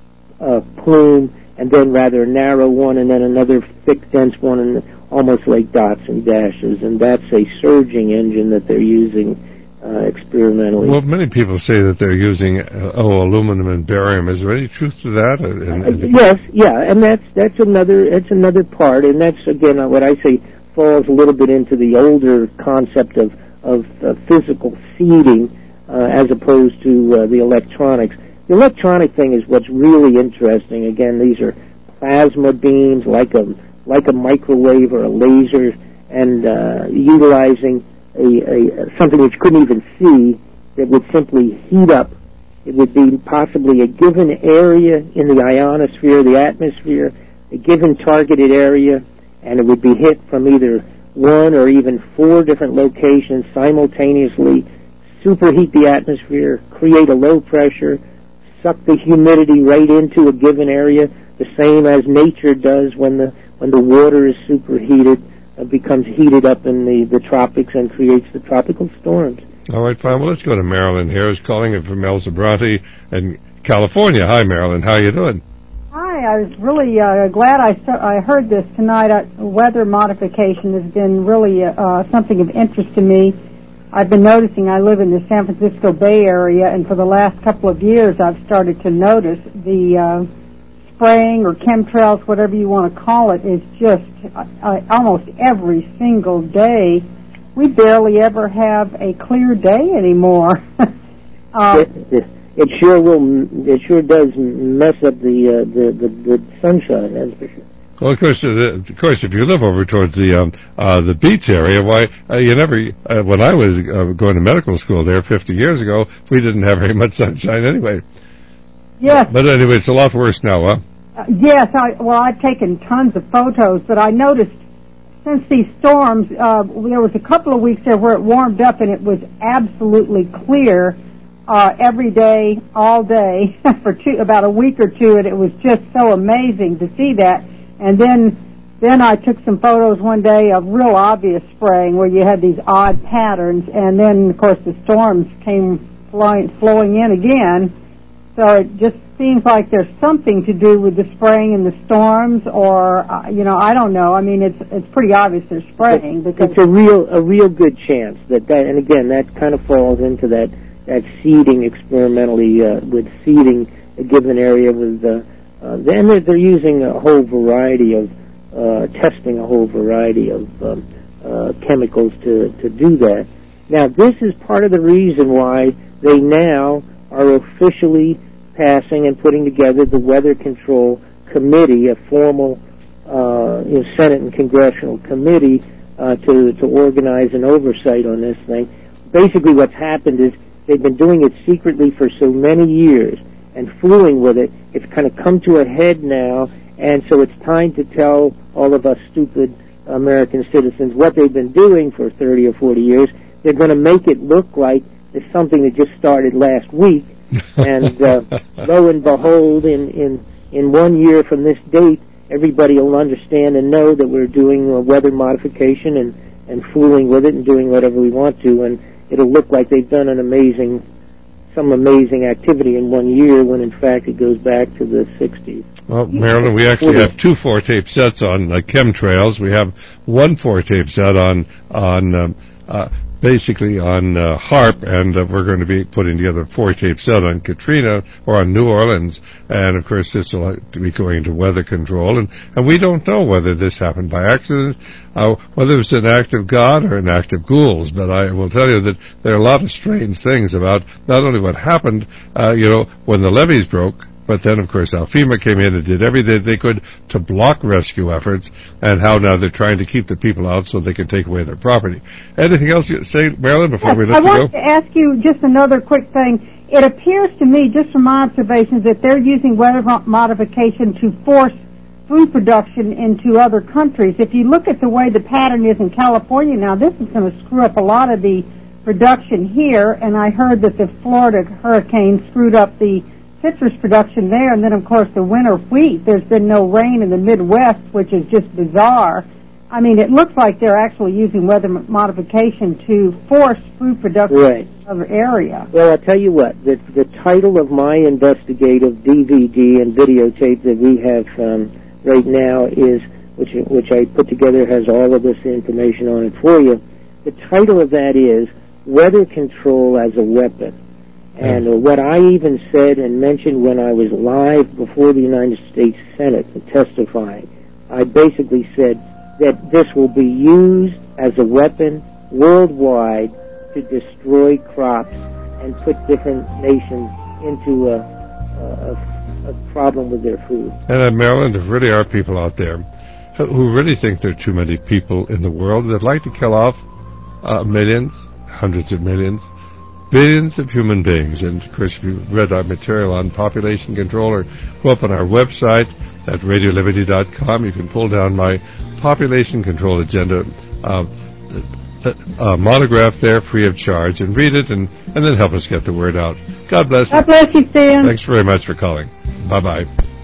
uh, plume, and then rather a narrow one, and then another thick, dense one, and almost like dots and dashes. And that's a surging engine that they're using uh, experimentally. Well, many people say that they're using uh, oh, aluminum and barium. Is there any truth to that? In, in uh, yes, yeah, and that's that's another that's another part, and that's again what I say falls a little bit into the older concept of of uh, physical seeding uh, as opposed to uh, the electronics. The electronic thing is what's really interesting. Again, these are plasma beams like a like a microwave or a laser, and uh, utilizing a, a something which couldn't even see that would simply heat up. It would be possibly a given area in the ionosphere, the atmosphere, a given targeted area, and it would be hit from either one or even four different locations simultaneously, superheat the atmosphere, create a low pressure, suck the humidity right into a given area, the same as nature does when the when the water is superheated, uh, becomes heated up in the, the tropics and creates the tropical storms. All right, fine. Well, let's go to Marilyn here, who's calling in from El Sobrante in California. Hi, Marilyn. How you doing? Hi. I was really uh, glad I I heard this tonight. Uh, weather modification has been really uh, something of interest to me. I've been noticing, I live in the San Francisco Bay Area, and for the last couple of years I've started to notice the uh, spraying or chemtrails, whatever you want to call it, is just uh, almost every single day. We barely ever have a clear day anymore. uh, it, it sure will. It sure does mess up the uh, the, the the sunshine, that's for sure. Well, of course, uh, of course, if you live over towards the um, uh, the beach area, why uh, you never? Uh, when I was uh, going to medical school there fifty years ago, we didn't have very much sunshine anyway. Yes. But anyway, it's a lot worse now, huh? Uh, yes. I, well, I've taken tons of photos, but I noticed since these storms, uh, there was a couple of weeks there where it warmed up and it was absolutely clear uh, every day, all day for two, about a week or two, and it was just so amazing to see that. And then then I took some photos one day of real obvious spraying where you had these odd patterns, and then, of course, the storms came flowing, flowing in again. So it just seems like there's something to do with the spraying and the storms, or, uh, you know, I don't know. I mean, it's it's pretty obvious they're spraying. Because it's a real a real good chance that, that and again, that kind of falls into that, that seeding experimentally, uh, with seeding a given area with... Uh, Uh, then they're, they're using a whole variety of, uh, testing a whole variety of um, uh, chemicals to, to do that. Now, this is part of the reason why they now are officially passing and putting together the Weather Control Committee, a formal uh, you know, Senate and Congressional committee uh, to, to organize an oversight on this thing. Basically what's happened is they've been doing it secretly for so many years and fooling with it. It's kind of come to a head now, and so it's time to tell all of us stupid American citizens what they've been doing for thirty or forty years. They're going to make it look like it's something that just started last week, and uh, lo and behold, in, in, in one year from this date, everybody will understand and know that we're doing a weather modification and, and fooling with it and doing whatever we want to, and it'll look like they've done an amazing some amazing activity in one year when, in fact, it goes back to the sixties. Well, Marilyn, we actually have two four-tape sets on uh, chemtrails. We have one four-tape set on on um, uh, basically on uh, HAARP, and uh, we're going to be putting together a four-tape set on Katrina or on New Orleans, and of course this will be going into weather control, and, and we don't know whether this happened by accident, uh, whether it was an act of God or an act of ghouls, but I will tell you that there are a lot of strange things about not only what happened, uh, you know, when the levees broke, but then, of course, how FEMA came in and did everything they could to block rescue efforts, and how now they're trying to keep the people out so they can take away their property. Anything else you say, Marilyn, before yes, we let I you go? want to ask you just another quick thing. It appears to me, just from my observations, that they're using weather modification to force food production into other countries. If you look at the way the pattern is in California now, this is going to screw up a lot of the production here, and I heard that the Florida hurricane screwed up the citrus production there, and then, of course, the winter wheat. There's been no rain in the Midwest, which is just bizarre. I mean, it looks like they're actually using weather modification to force food production right. in other area. Well, I'll tell you what, the, the title of my investigative D V D and videotape that we have um, right now is, which, which I put together, has all of this information on it for you. The title of that is Weather Control as a Weapon. And uh, what I even said and mentioned when I was live before the United States Senate testifying, I basically said that this will be used as a weapon worldwide to destroy crops and put different nations into a, a, a problem with their food. And uh, Marilyn, there really are people out there who really think there are too many people in the world that like to kill off uh, millions, hundreds of millions, billions of human beings. And, of course, if you read our material on population control or go up on our website, at radio liberty dot com. You can pull down my Population Control Agenda uh, uh, monograph there free of charge and read it and, and then help us get the word out. God bless you. God bless you, Stan. Thanks very much for calling. Bye-bye.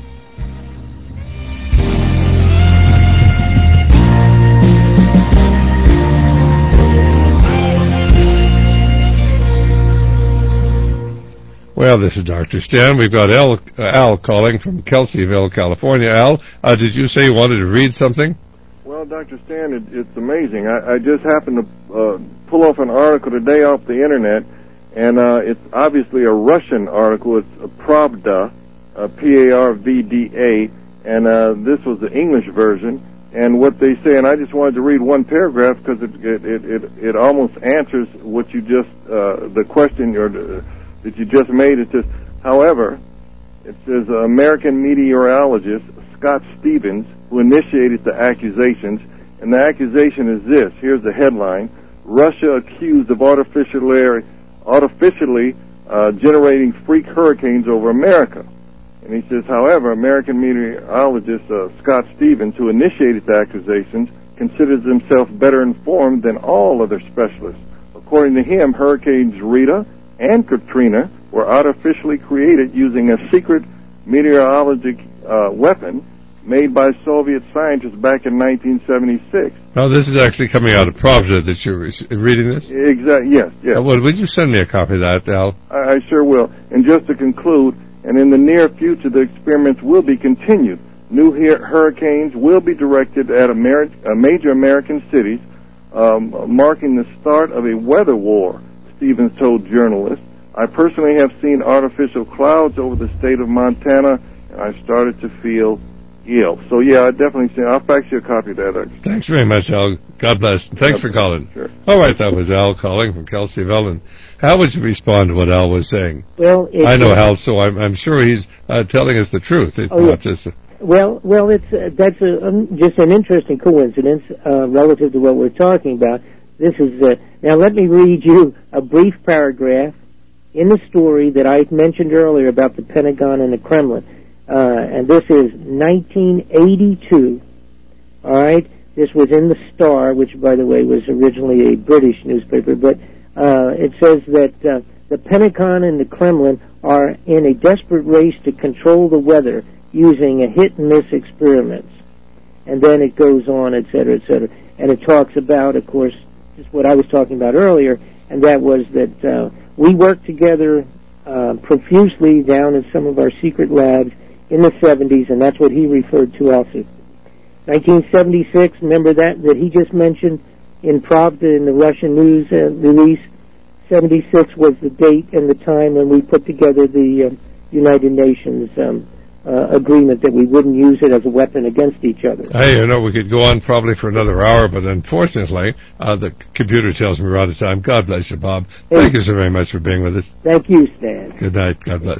Well, this is Doctor Stan. We've got Al, uh, Al calling from Kelseyville, California. Al, uh, did you say you wanted to read something? Well, Doctor Stan, it, it's amazing. I, I just happened to uh, pull off an article today off the Internet, and uh, it's obviously a Russian article. It's a Pravda, uh, P A R V D A, and uh, this was the English version. And what they say, and I just wanted to read one paragraph because it it, it it it almost answers what you just, uh, the question or the, that you just made. It says, however, it says uh, American meteorologist Scott Stevens, who initiated the accusations, and the accusation is this. Here's the headline: Russia accused of artificially, artificially uh, generating freak hurricanes over America. And he says, however, American meteorologist uh, Scott Stevens, who initiated the accusations, considers himself better informed than all other specialists. According to him, Hurricanes Rita and Katrina were artificially created using a secret meteorologic uh, weapon made by Soviet scientists back in nineteen seventy-six. Now, this is actually coming out of Pravda that you're reading this? Exactly. Yes, yes. Uh, well, would you send me a copy of that, Al? I, I sure will. And just to conclude, and in the near future, the experiments will be continued. New hurricanes will be directed at Ameri- uh, major American cities, um, marking the start of a weather war, Stevens told journalists. I personally have seen artificial clouds over the state of Montana, and I started to feel ill. So, yeah, I definitely see. I'll fax you a copy of that. Actually. Thanks very much, Al. God bless. Thanks for calling. Sure. All right, that was Al calling from Kelseyville. And how would you respond to what Al was saying? Well, I know Al, so I'm, I'm sure he's uh, telling us the truth. It's oh, not yeah. just. A, well, well, it's uh, that's a, um, just an interesting coincidence uh, relative to what we're talking about. This is uh, now. Let me read you a brief paragraph in the story that I mentioned earlier about the Pentagon and the Kremlin. Uh, and this is nineteen eighty-two, all right? This was in the Star, which, by the way, was originally a British newspaper, but uh, it says that uh, the Pentagon and the Kremlin are in a desperate race to control the weather using a hit-and-miss experiments. And then it goes on, et cetera, et cetera. And it talks about, of course, just what I was talking about earlier, and that was that uh, we worked together uh, profusely down in some of our secret labs in the seventies, and that's what he referred to also. nineteen seventy-six, remember that, that he just mentioned in Pravda in the Russian news uh, release. seventy-six was the date and the time when we put together the uh, United Nations um, uh, agreement that we wouldn't use it as a weapon against each other. Hey, you know, we could go on probably for another hour, but unfortunately, uh, the computer tells me we're out of time. God bless you, Bob. Hey. Thank you so very much for being with us. Thank you, Stan. Good night. God bless.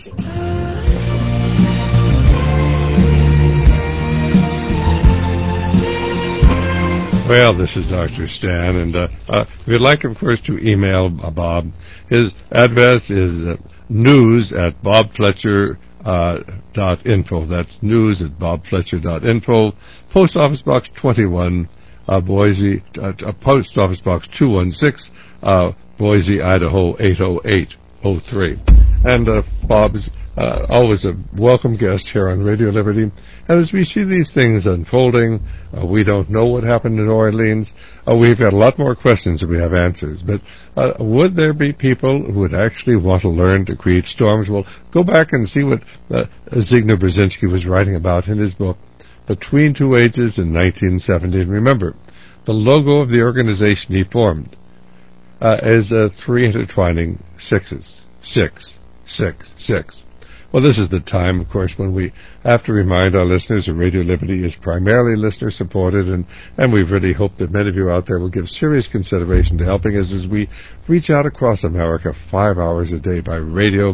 Well, this is Doctor Stan, and uh, uh, we'd like, of course, to email uh, Bob. His address is uh, news at bob fletcher dot info. That's news at bob fletcher dot info. Post Office Box twenty-one, uh, Boise, uh, Post Office Box two one six, uh, Boise, Idaho eight oh eight oh three. And uh, Bob is uh, always a welcome guest here on Radio Liberty. And as we see these things unfolding, uh, we don't know what happened in New Orleans. Uh, we've got a lot more questions than we have answers. But uh, would there be people who would actually want to learn to create storms? Well, go back and see what uh, Zygmunt Brzezinski was writing about in his book, Between Two Ages in nineteen seventy. And remember, the logo of the organization he formed uh, is uh, three intertwining sixes. Six, six, six. Well, this is the time, of course, when we have to remind our listeners that Radio Liberty is primarily listener-supported, and, and we really hope that many of you out there will give serious consideration to helping us as we reach out across America five hours a day by radio,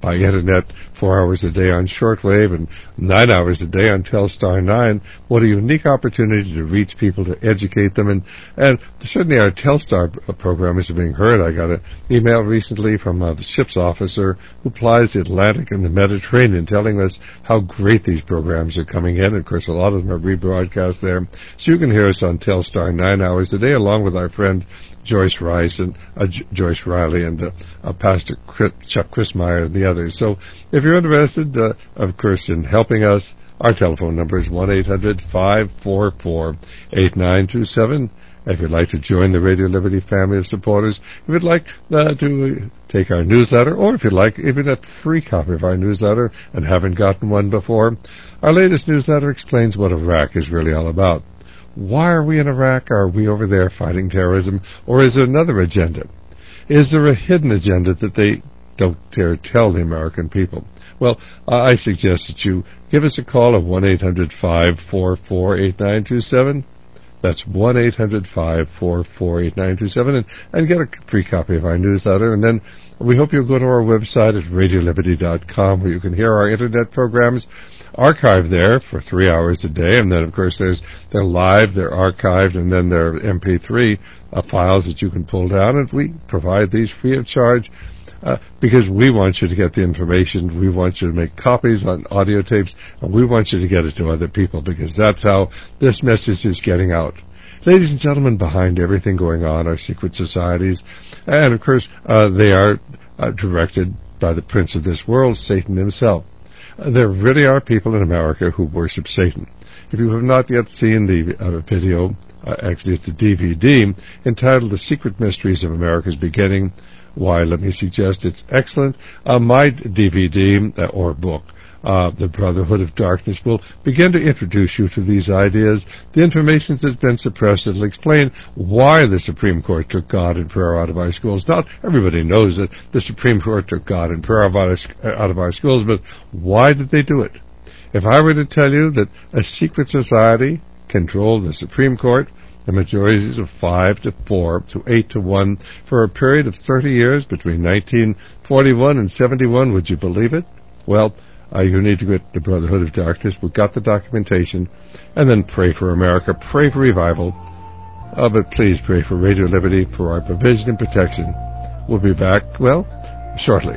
by internet, four hours a day on shortwave, and nine hours a day on Telstar nine. What a unique opportunity to reach people, to educate them, and, and certainly our Telstar programmers are being heard. I got an email recently from uh, the ship's officer who plies the Atlantic and the Mediterranean, telling us how great these programs are coming in. Of course, a lot of them are rebroadcast there, so you can hear us on Telstar nine hours a day, along with our friend Joyce Rice and uh, J- Joyce Riley and uh, uh, Pastor Chris, Chuck Chrismeyer and the others. So if you're interested, uh, of course, in helping us, our telephone number is one eight hundred five four four eight nine two seven. If you'd like to join the Radio Liberty family of supporters, if you'd like uh, to take our newsletter, or if you'd like even a free copy of our newsletter and haven't gotten one before, our latest newsletter explains what Iraq is really all about. Why are we in Iraq? Are we over there fighting terrorism? Or is there another agenda? Is there a hidden agenda that they don't dare tell the American people? Well, uh, I suggest that you give us a call at one eight hundred five four four eight nine two seven. That's one eight hundred five four four eight nine two seven, and, and get a free copy of our newsletter. And then we hope you'll go to our website at radio liberty dot com, where you can hear our Internet programs archived there for three hours a day, and then of course there's they're live, they're archived, and then they're M P three uh, files that you can pull down, and we provide these free of charge uh, because we want you to get the information. We want you to make copies on audio tapes, and we want you to get it to other people, because that's how this message is getting out. Ladies and gentlemen, behind everything going on are secret societies, and of course uh, they are uh, directed by the prince of this world, Satan himself. There really are people in America who worship Satan. If you have not yet seen the uh, video, uh, actually it's a D V D, entitled The Secret Mysteries of America's Beginning, why, let me suggest it's excellent. Uh, my D V D, uh, or book, uh, The Brotherhood of Darkness, will begin to introduce you to these ideas. The information that's been suppressed, it'll explain why the Supreme Court took God and prayer out of our schools. Not everybody knows that the Supreme Court took God and prayer out of our, out of our schools, but why did they do it? If I were to tell you that a secret society controlled the Supreme Court, the majorities of five to four to eight to one for a period of thirty years between nineteen forty-one and seventy-one, would you believe it? Well, uh, you need to get the Brotherhood of Darkness. We've got the documentation. And then pray for America, pray for revival. Uh, but please pray for Radio Liberty, for our provision and protection. We'll be back, well, shortly.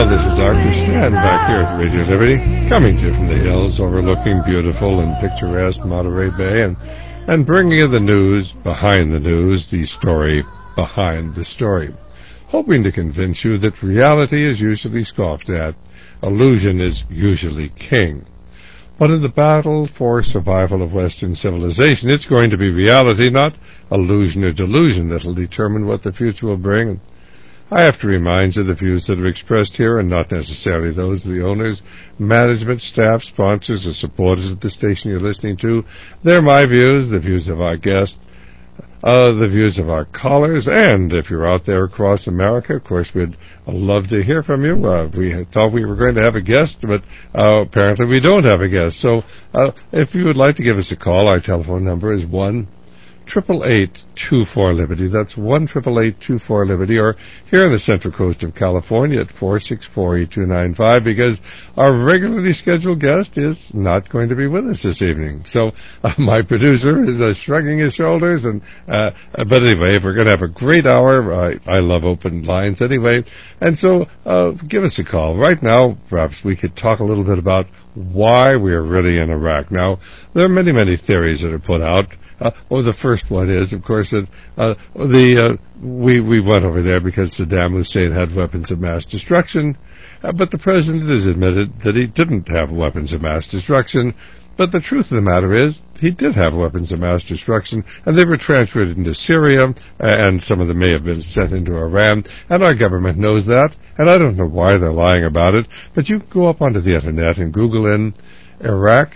this is Doctor Stan back here at Radio Liberty, coming to you from the hills overlooking beautiful and picturesque Monterey Bay, and, and bringing you the news behind the news, the story behind the story, hoping to convince you that reality is usually scoffed at, illusion is usually king. But in the battle for survival of Western civilization, it's going to be reality, not illusion or delusion, that will determine what the future will bring. I have to remind you the views that are expressed here are not necessarily those of the owners, management, staff, sponsors, or supporters of the station you're listening to. They're my views, the views of our guests, uh, the views of our callers, and if you're out there across America, of course, we'd love to hear from you. Uh, we thought we were going to have a guest, but uh, apparently we don't have a guest. So uh, if you would like to give us a call, our telephone number is one triple eight two four Liberty. That's one triple eight two four Liberty, or here on the Central Coast of California at four six four eight two nine five, because our regularly scheduled guest is not going to be with us this evening. So uh, my producer is uh, shrugging his shoulders, and uh, but anyway, if we're going to have a great hour, I, I love open lines anyway, and so uh, give us a call. Right now, perhaps we could talk a little bit about why we are really in Iraq. Now, there are many, many theories that are put out. Uh, well, the first one is, of course, that uh, the uh, we we went over there because Saddam Hussein had weapons of mass destruction, uh, but the president has admitted that he didn't have weapons of mass destruction. But the truth of the matter is, he did have weapons of mass destruction, and they were transferred into Syria, uh, and some of them may have been sent into Iran, and our government knows that, and I don't know why they're lying about it, but you can go up onto the Internet and Google in Iraq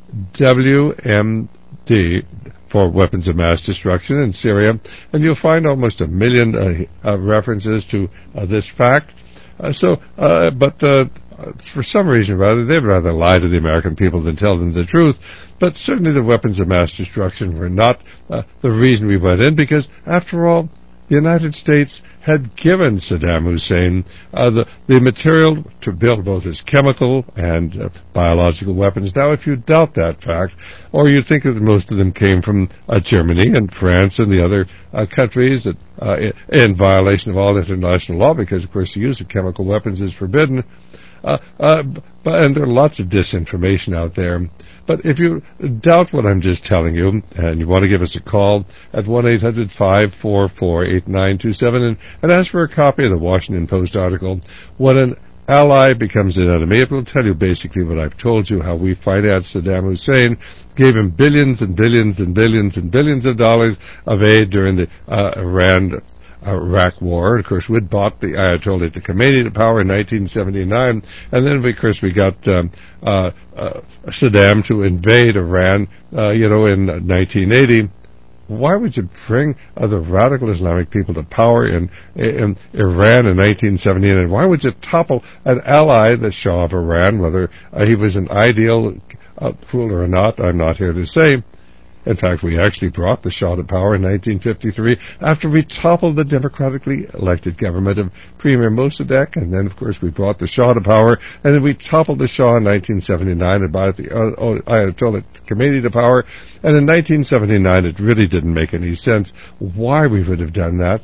W M D for weapons of mass destruction in Syria, and you'll find almost a million uh, uh, references to uh, this fact. Uh, so, uh, but uh, for some reason, rather, they'd rather lie to the American people than tell them the truth. But certainly the weapons of mass destruction were not uh, the reason we went in, because, after all, the United States had given Saddam Hussein uh, the, the material to build both his chemical and uh, biological weapons. Now, if you doubt that fact, or you think that most of them came from uh, Germany and France and the other uh, countries that, uh, in violation of all international law, because, of course, the use of chemical weapons is forbidden, uh, uh, but, and there are lots of disinformation out there. But if you doubt what I'm just telling you, and you want to give us a call at one eight hundred five four four eight nine two seven and, and ask for a copy of the Washington Post article, When an Ally Becomes an Enemy, it will tell you basically what I've told you, how we financed Saddam Hussein, gave him billions and billions and billions and billions of dollars of aid during the uh, Iran Iraq War. Of course, we'd bought the Ayatollah Khomeini to power in nineteen seventy-nine, and then, of course, we got um, uh, uh, Saddam to invade Iran, uh, you know, in nineteen eighty. Why would you bring uh, the radical Islamic people to power in, in Iran in nineteen seventy-nine? Why would you topple an ally, the Shah of Iran, whether uh, he was an ideal uh, ruler or not? I'm not here to say. In fact, we actually brought the Shah to power in nineteen fifty-three after we toppled the democratically elected government of Premier Mossadegh, and then, of course, we brought the Shah to power, and then we toppled the Shah in nineteen seventy-nine and brought the Ayatollah Khomeini to power, and in nineteen seventy-nine it really didn't make any sense why we would have done that.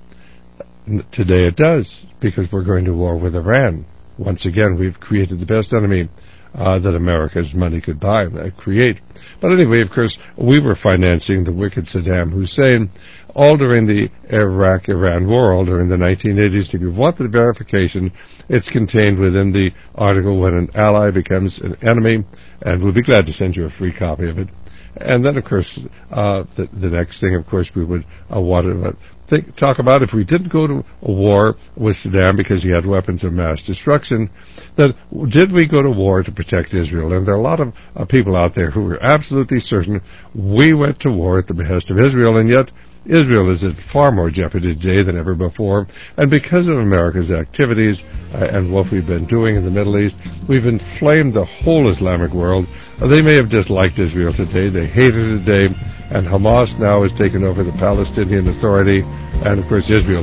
Today it does, because we're going to war with Iran. Once again, we've created the best enemy Uh, that America's money could buy, uh, create. But anyway, of course, we were financing the wicked Saddam Hussein all during the Iraq-Iran war, all during the nineteen eighties. If you want the verification, it's contained within the article, When an Ally Becomes an Enemy, and we'll be glad to send you a free copy of it. And then, of course, uh, the, the next thing, of course, we would uh, want to uh, think, talk about, if we didn't go to a war with Saddam because he had weapons of mass destruction, then did we go to war to protect Israel? And there are a lot of uh, people out there who are absolutely certain we went to war at the behest of Israel, and yet Israel is in far more jeopardy today than ever before. And because of America's activities uh, and what we've been doing in the Middle East, we've inflamed the whole Islamic world. Uh, they may have disliked Israel today. They hate it today. And Hamas now has taken over the Palestinian Authority. And, of course, Israel's on the verge of annihilation.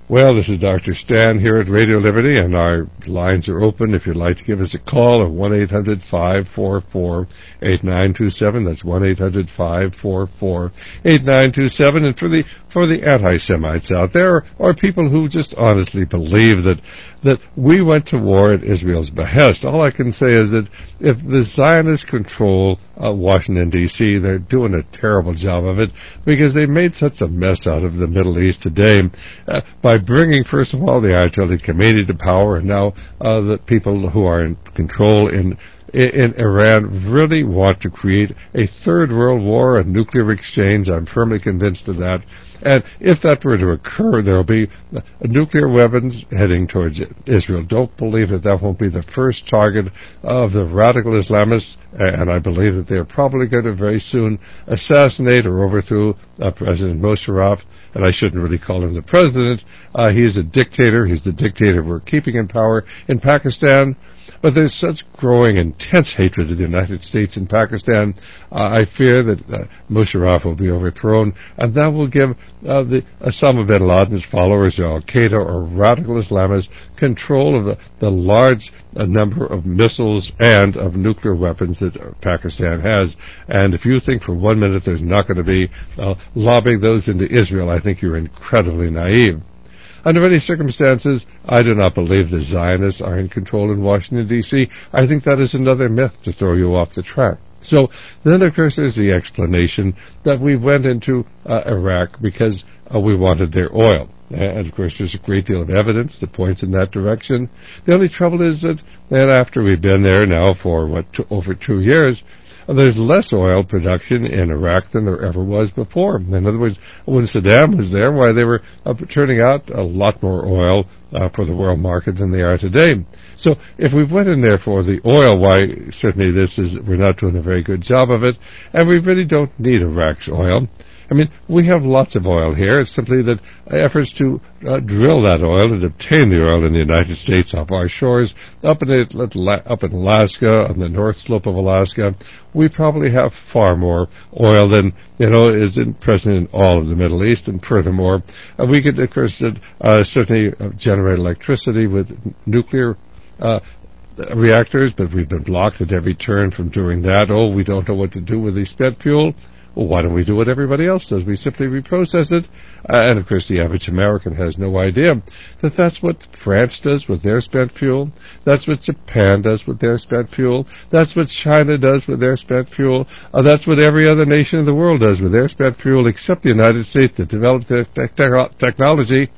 Well, this is Doctor Stan here at Radio Liberty, and our lines are open if you'd like to give us a call at one eight hundred five four four eight nine two seven. That's one eight hundred five four four eight nine two seven. And for the for the anti-Semites out there, or people who just honestly believe that that we went to war at Israel's behest, all I can say is that if the Zionists control uh, Washington, D C, they're doing a terrible job of it, because they made such a mess out of the Middle East today uh, by bringing, first of all, the Ayatollah Khomeini to power, and now uh, the people who are in control in in Iran really want to create a third world war, a nuclear exchange. I'm firmly convinced of that. And if that were to occur, there will be nuclear weapons heading towards Israel. Don't believe that that won't be the first target of the radical Islamists, and I believe that they're probably going to very soon assassinate or overthrow uh, President Musharraf. And I shouldn't really call him the president. Uh, he is a dictator. He's the dictator we're keeping in power in Pakistan. But there's such growing intense hatred of the United States in Pakistan. Uh, I fear that uh, Musharraf will be overthrown, and that will give uh, the Osama bin Laden's followers, or Al-Qaeda, or radical Islamists, control of the, the large uh, number of missiles and of nuclear weapons that uh, Pakistan has. And if you think for one minute there's not going to be uh, lobbing those into Israel, I think you're incredibly naive. Under any circumstances, I do not believe the Zionists are in control in Washington, D C I think that is another myth to throw you off the track. So then, of course, there's the explanation that we went into uh, Iraq because uh, we wanted their oil. And, of course, there's a great deal of evidence that points in that direction. The only trouble is that, that after we've been there now for, what, two, over two years, there's less oil production in Iraq than there ever was before. In other words, when Saddam was there, why, they were uh, turning out a lot more oil uh, for the world market than they are today. So if we went in there for the oil, why, certainly this is, we're not doing a very good job of it, and we really don't need Iraq's oil. I mean, we have lots of oil here. It's simply that efforts to uh, drill that oil and obtain the oil in the United States off our shores, up in it, up in Alaska, on the north slope of Alaska, we probably have far more oil than, you know, is in, present in all of the Middle East. And furthermore, uh, we could, of course, uh, certainly uh, generate electricity with nuclear uh reactors, but we've been blocked at every turn from doing that. Oh, we don't know what to do with the spent fuel. Well, why don't we do what everybody else does? We simply reprocess it. Uh, and, of course, the average American has no idea that that's what France does with their spent fuel. That's what Japan does with their spent fuel. That's what China does with their spent fuel. Uh, that's what every other nation in the world does with their spent fuel, except the United States that developed their te- te- technology.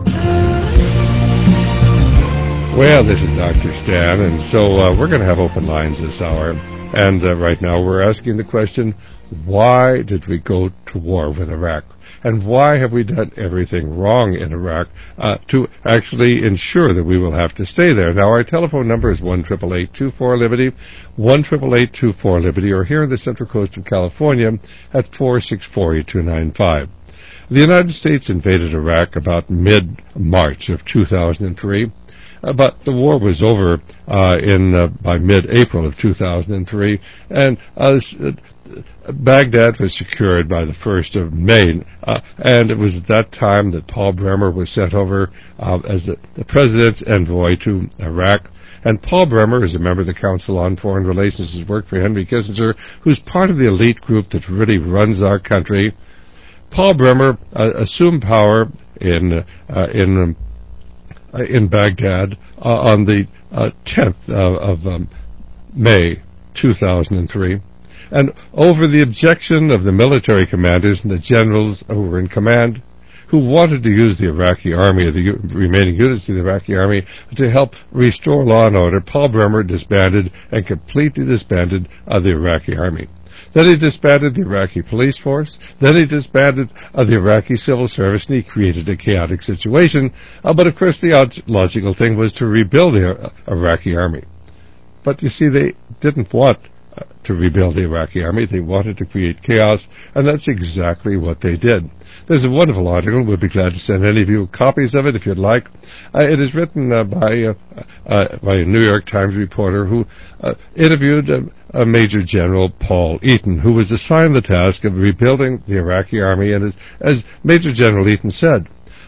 Well, this is Doctor Stan, and so uh, we're going to have open lines this hour. And uh, right now we're asking the question, why did we go to war with Iraq? And why have we done everything wrong in Iraq uh, to actually ensure that we will have to stay there? Now, our telephone number is one eight eight eight, two four, Liberty, one eight eight eight, two four, Liberty, or here in the Central Coast of California at four six four, eight two nine five. The United States invaded Iraq about mid-March of two thousand three. Uh, but the war was over uh, in uh, by mid-April of two thousand three, and uh, Baghdad was secured by the first of May, uh, and it was at that time that Paul Bremer was sent over uh, as the, the president's envoy to Iraq. And Paul Bremer is a member of the Council on Foreign Relations, has worked for Henry Kissinger, who's part of the elite group that really runs our country. Paul Bremer uh, assumed power in uh, in um, in Baghdad uh, on the uh, tenth uh, of um, May two thousand three. And over the objection of the military commanders and the generals who were in command, who wanted to use the Iraqi army, or the u- remaining units of the Iraqi army, to help restore law and order, Paul Bremer disbanded and completely disbanded uh, the Iraqi army. Then he disbanded the Iraqi police force. Then he disbanded uh, the Iraqi civil service, and he created a chaotic situation. Uh, but, of course, the logical thing was to rebuild the uh, Iraqi army. But, you see, they didn't want uh, to rebuild the Iraqi army. They wanted to create chaos, and that's exactly what they did. There's a wonderful article. We'll be glad to send any of you copies of it if you'd like. Uh, it is written uh, by, uh, uh, by a New York Times reporter who uh, interviewed uh, uh, Major General Paul Eaton, who was assigned the task of rebuilding the Iraqi army. And as, as Major General Eaton said,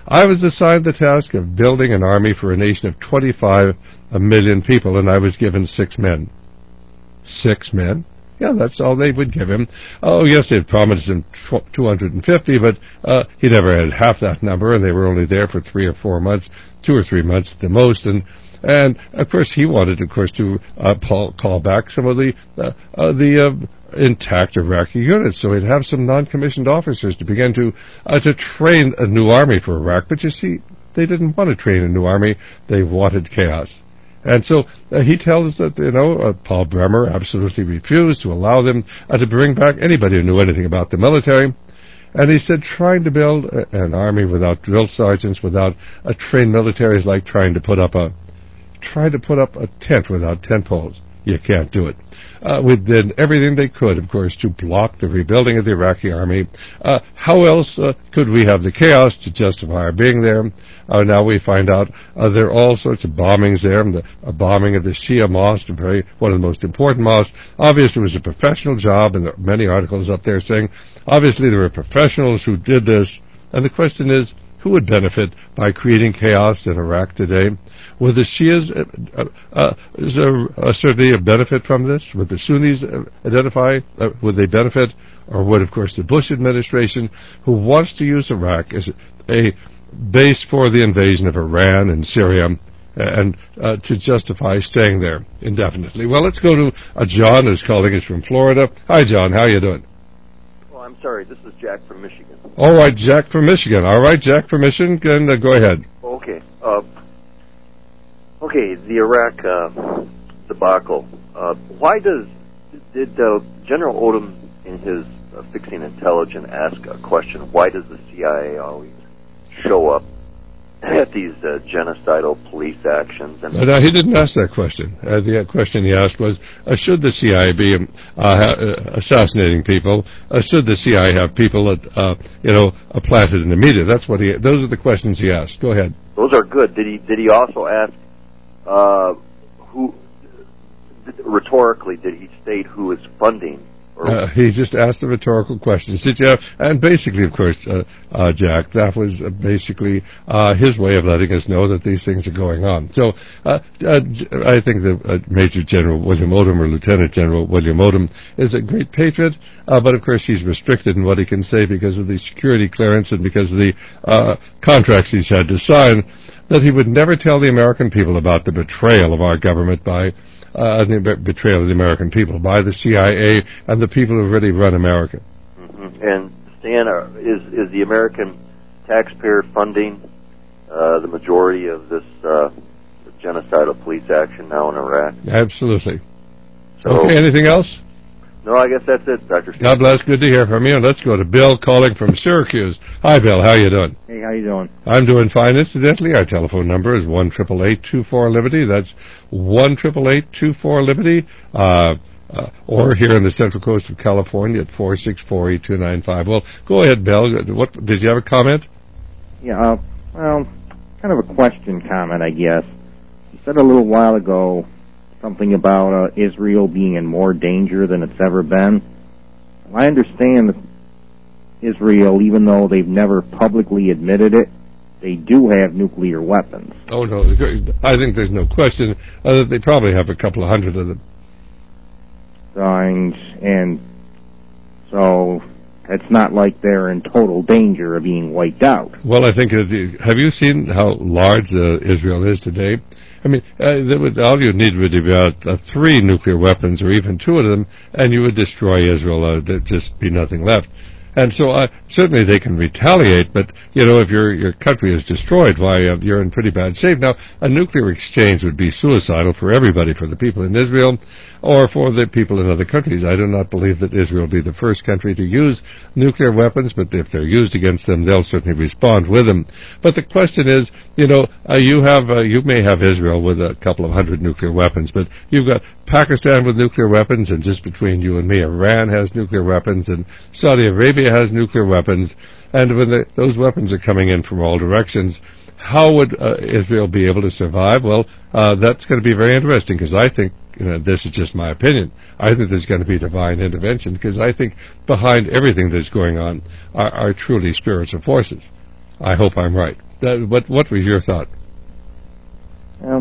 I was assigned the task of building an army for a nation of twenty-five million people, and I was given six men. Six men? Yeah, that's all they would give him. Oh, yes, they had promised him two hundred fifty, but uh, he never had half that number, and they were only there for three or four months, two or three months at the most, and And, of course, he wanted, of course, to uh, call, call back some of the uh, uh, the uh, intact Iraqi units. So he'd have some non-commissioned officers to begin to uh, to train a new army for Iraq. But, you see, they didn't want to train a new army. They wanted chaos. And so uh, he tells us that, you know, uh, Paul Bremer absolutely refused to allow them uh, to bring back anybody who knew anything about the military. And he said trying to build a, an army without drill sergeants, without a trained military is like trying to put up a Try to put up a tent without tent poles. You can't do it. Uh, we did everything they could, of course, to block the rebuilding of the Iraqi army. Uh, how else uh, could we have the chaos to justify our being there? Uh, now we find out uh, there are all sorts of bombings there. The uh, bombing of the Shia mosque, very, one of the most important mosques. Obviously, it was a professional job, and there are many articles up there saying, obviously, there were professionals who did this. And the question is, who would benefit by creating chaos in Iraq today? Would the Shias, uh, uh, is there uh, certainly a benefit from this? Would the Sunnis uh, identify, uh, would they benefit? Or would, of course, the Bush administration, who wants to use Iraq as a base for the invasion of Iran and Syria, and uh, to justify staying there indefinitely? Well, let's go to uh, John, who's calling us from Florida. Hi, John. How are you doing? Oh, I'm sorry. This is Jack from Michigan. All right, Jack from Michigan. All right, Jack from Michigan. Uh, go ahead. Okay. Uh, okay, the Iraq uh, debacle. Uh, why does did uh, General Odom, in his uh, Fixing Intelligence, ask a question? Why does the C I A always show up at these uh, genocidal police actions? And no, he didn't ask that question. Uh, the question he asked was, uh, should the C I A be um, uh, ha- assassinating people? Uh, should the C I A have people, that, uh, you know, uh, planted in the media? That's what he. Those are the questions he asked. Go ahead. Those are good. Did he? Did he also ask uh, who? Rhetorically, did he state who is funding? Uh, he just asked the rhetorical questions. Did you have, and basically, of course, uh, uh, Jack, that was uh, basically uh, his way of letting us know that these things are going on. So uh, uh, I think that uh, Major General William Odom, or Lieutenant General William Odom, is a great patriot, uh, but of course he's restricted in what he can say because of the security clearance and because of the uh, contracts he's had to sign, that he would never tell the American people about the betrayal of our government by Uh, the betrayal of the American people by the C I A and the people who really run America. Mm-hmm. And Stan, uh, is is the American taxpayer funding uh, the majority of this uh, genocidal police action now in Iraq? Absolutely. So, okay, anything else? No, I guess that's it, Doctor Stan. God bless. Good to hear from you. And let's go to Bill calling from Syracuse. Hi, Bill. How you doing? Hey, how you doing? I'm doing fine. Incidentally, our telephone number is one eight eight eight, two four, Liberty. That's one eight eight eight, two four, Liberty. Uh, uh, or here in the Central Coast of California at four six four, eight two nine five. Well, go ahead, Bill. What, did you have a comment? Yeah, uh, well, kind of a question comment, I guess. You said a little while ago something about uh, Israel being in more danger than it's ever been. I understand that Israel, even though they've never publicly admitted it, they do have nuclear weapons. Oh, no. I think there's no question uh, that they probably have a couple of hundred of them. And, and so it's not like they're in total danger of being wiped out. Well, I think, uh, the, have you seen how large uh, Israel is today? I mean, uh, would, all you need would be about uh, three nuclear weapons, or even two of them, and you would destroy Israel. Uh, there'd just be nothing left. And so, uh, certainly they can retaliate, but, you know, if your your country is destroyed, why, uh, you're in pretty bad shape. Now, a nuclear exchange would be suicidal for everybody, for the people in Israel, or for the people in other countries. I do not believe that Israel will be the first country to use nuclear weapons, but if they're used against them, they'll certainly respond with them. But the question is, you know, uh, you have, uh, you may have Israel with a couple of hundred nuclear weapons, but you've got Pakistan with nuclear weapons, and just between you and me, Iran has nuclear weapons, and Saudi Arabia has nuclear weapons, and when the, those weapons are coming in from all directions, how would uh, Israel be able to survive? Well, uh, that's going to be very interesting, because I think, you know, this is just my opinion, I think there's going to be divine intervention, because I think behind everything that's going on are, are truly spiritual forces. I hope I'm right. Uh, what what was your thought? Well,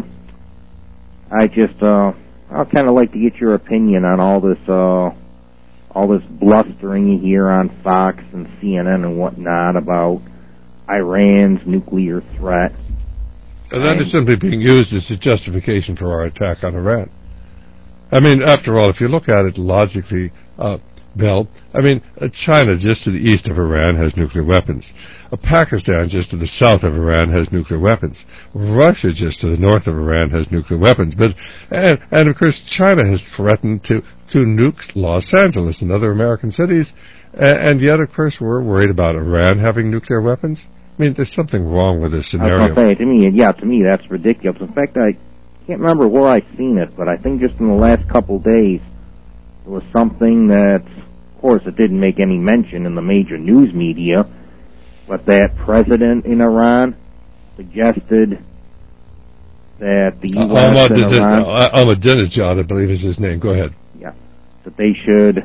I just uh, I'd kind of like to get your opinion on all this uh, all this blustering you hear on Fox and C N N and whatnot about Iran's nuclear threat. And that is simply being used as a justification for our attack on Iran. I mean, after all, if you look at it logically, uh, Bill, I mean, uh, China, just to the east of Iran, has nuclear weapons. Uh, Pakistan, just to the south of Iran, has nuclear weapons. Russia, just to the north of Iran, has nuclear weapons. But and, and of course, China has threatened to, to nuke Los Angeles and other American cities. And, and yet, of course, we're worried about Iran having nuclear weapons. I mean, there's something wrong with this scenario. I was going to say, to me, yeah, to me, that's ridiculous. In fact, I can't remember where I've seen it, but I think just in the last couple days, there was something that, of course, it didn't make any mention in the major news media, but that president in Iran suggested that the U S uh, and Iran... Ahmadinejad, I believe is his name. Go ahead. Yeah. That they should...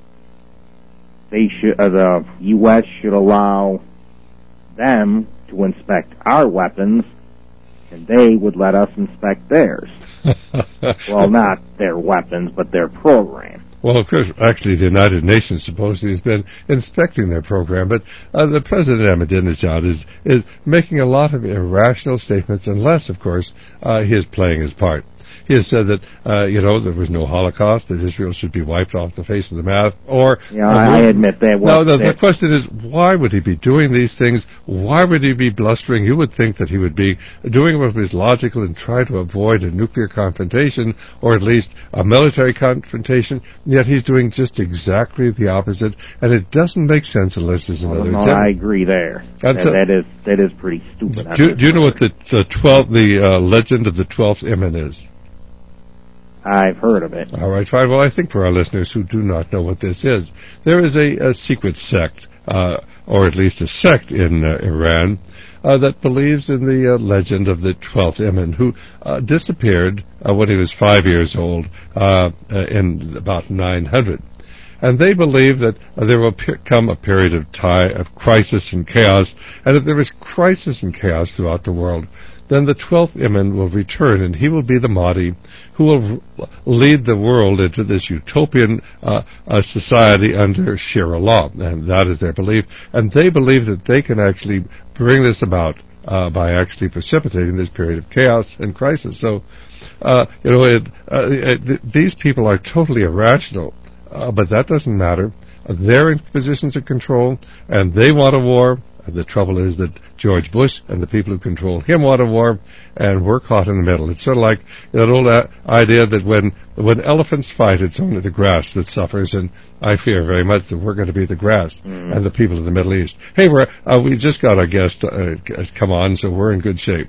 They should... Uh, the U S should allow them to inspect our weapons, and they would let us inspect theirs. Well, not their weapons, but their program. Well, of course, actually, the United Nations supposedly has been inspecting their program, but uh, the President Ahmadinejad is is making a lot of irrational statements, unless, of course, uh, he is playing his part. He has said that, uh, you know, there was no Holocaust, that Israel should be wiped off the face of the map, or... Yeah, I, I admit that. No, the, the question is, why would he be doing these things? Why would he be blustering? You would think that he would be doing what was logical and try to avoid a nuclear confrontation, or at least a military confrontation, yet he's doing just exactly the opposite, and it doesn't make sense unless there's another... No, no, I agree there. That, a, that is that is pretty stupid. Do, do you know what the, the, twelfth, the uh, legend of the twelfth Imam is? I've heard of it. All right, fine. Well, I think for our listeners who do not know what this is, there is a, a secret sect, uh, or at least a sect in uh, Iran, uh, that believes in the uh, legend of the twelfth Imam, who uh, disappeared uh, when he was five years old uh, in about nine hundred. And they believe that uh, there will pe- come a period of time of crisis and chaos, and if there is crisis and chaos throughout the world, then the twelfth Imam will return, and he will be the Mahdi who will r- lead the world into this utopian uh, uh, society under Sharia law, and that is their belief. And they believe that they can actually bring this about uh, by actually precipitating this period of chaos and crisis. So, uh, you know, it, uh, it, th- these people are totally irrational, uh, but that doesn't matter. Uh, they're in positions of control, and they want a war. The trouble is that George Bush and the people who control him want a war, and we're caught in the middle. It's sort of like that old uh, idea that when when elephants fight, it's only the grass that suffers, and I fear very much that we're going to be the grass mm. and the people of the Middle East. Hey, we're, uh, we just got our guest uh, come on, so we're in good shape.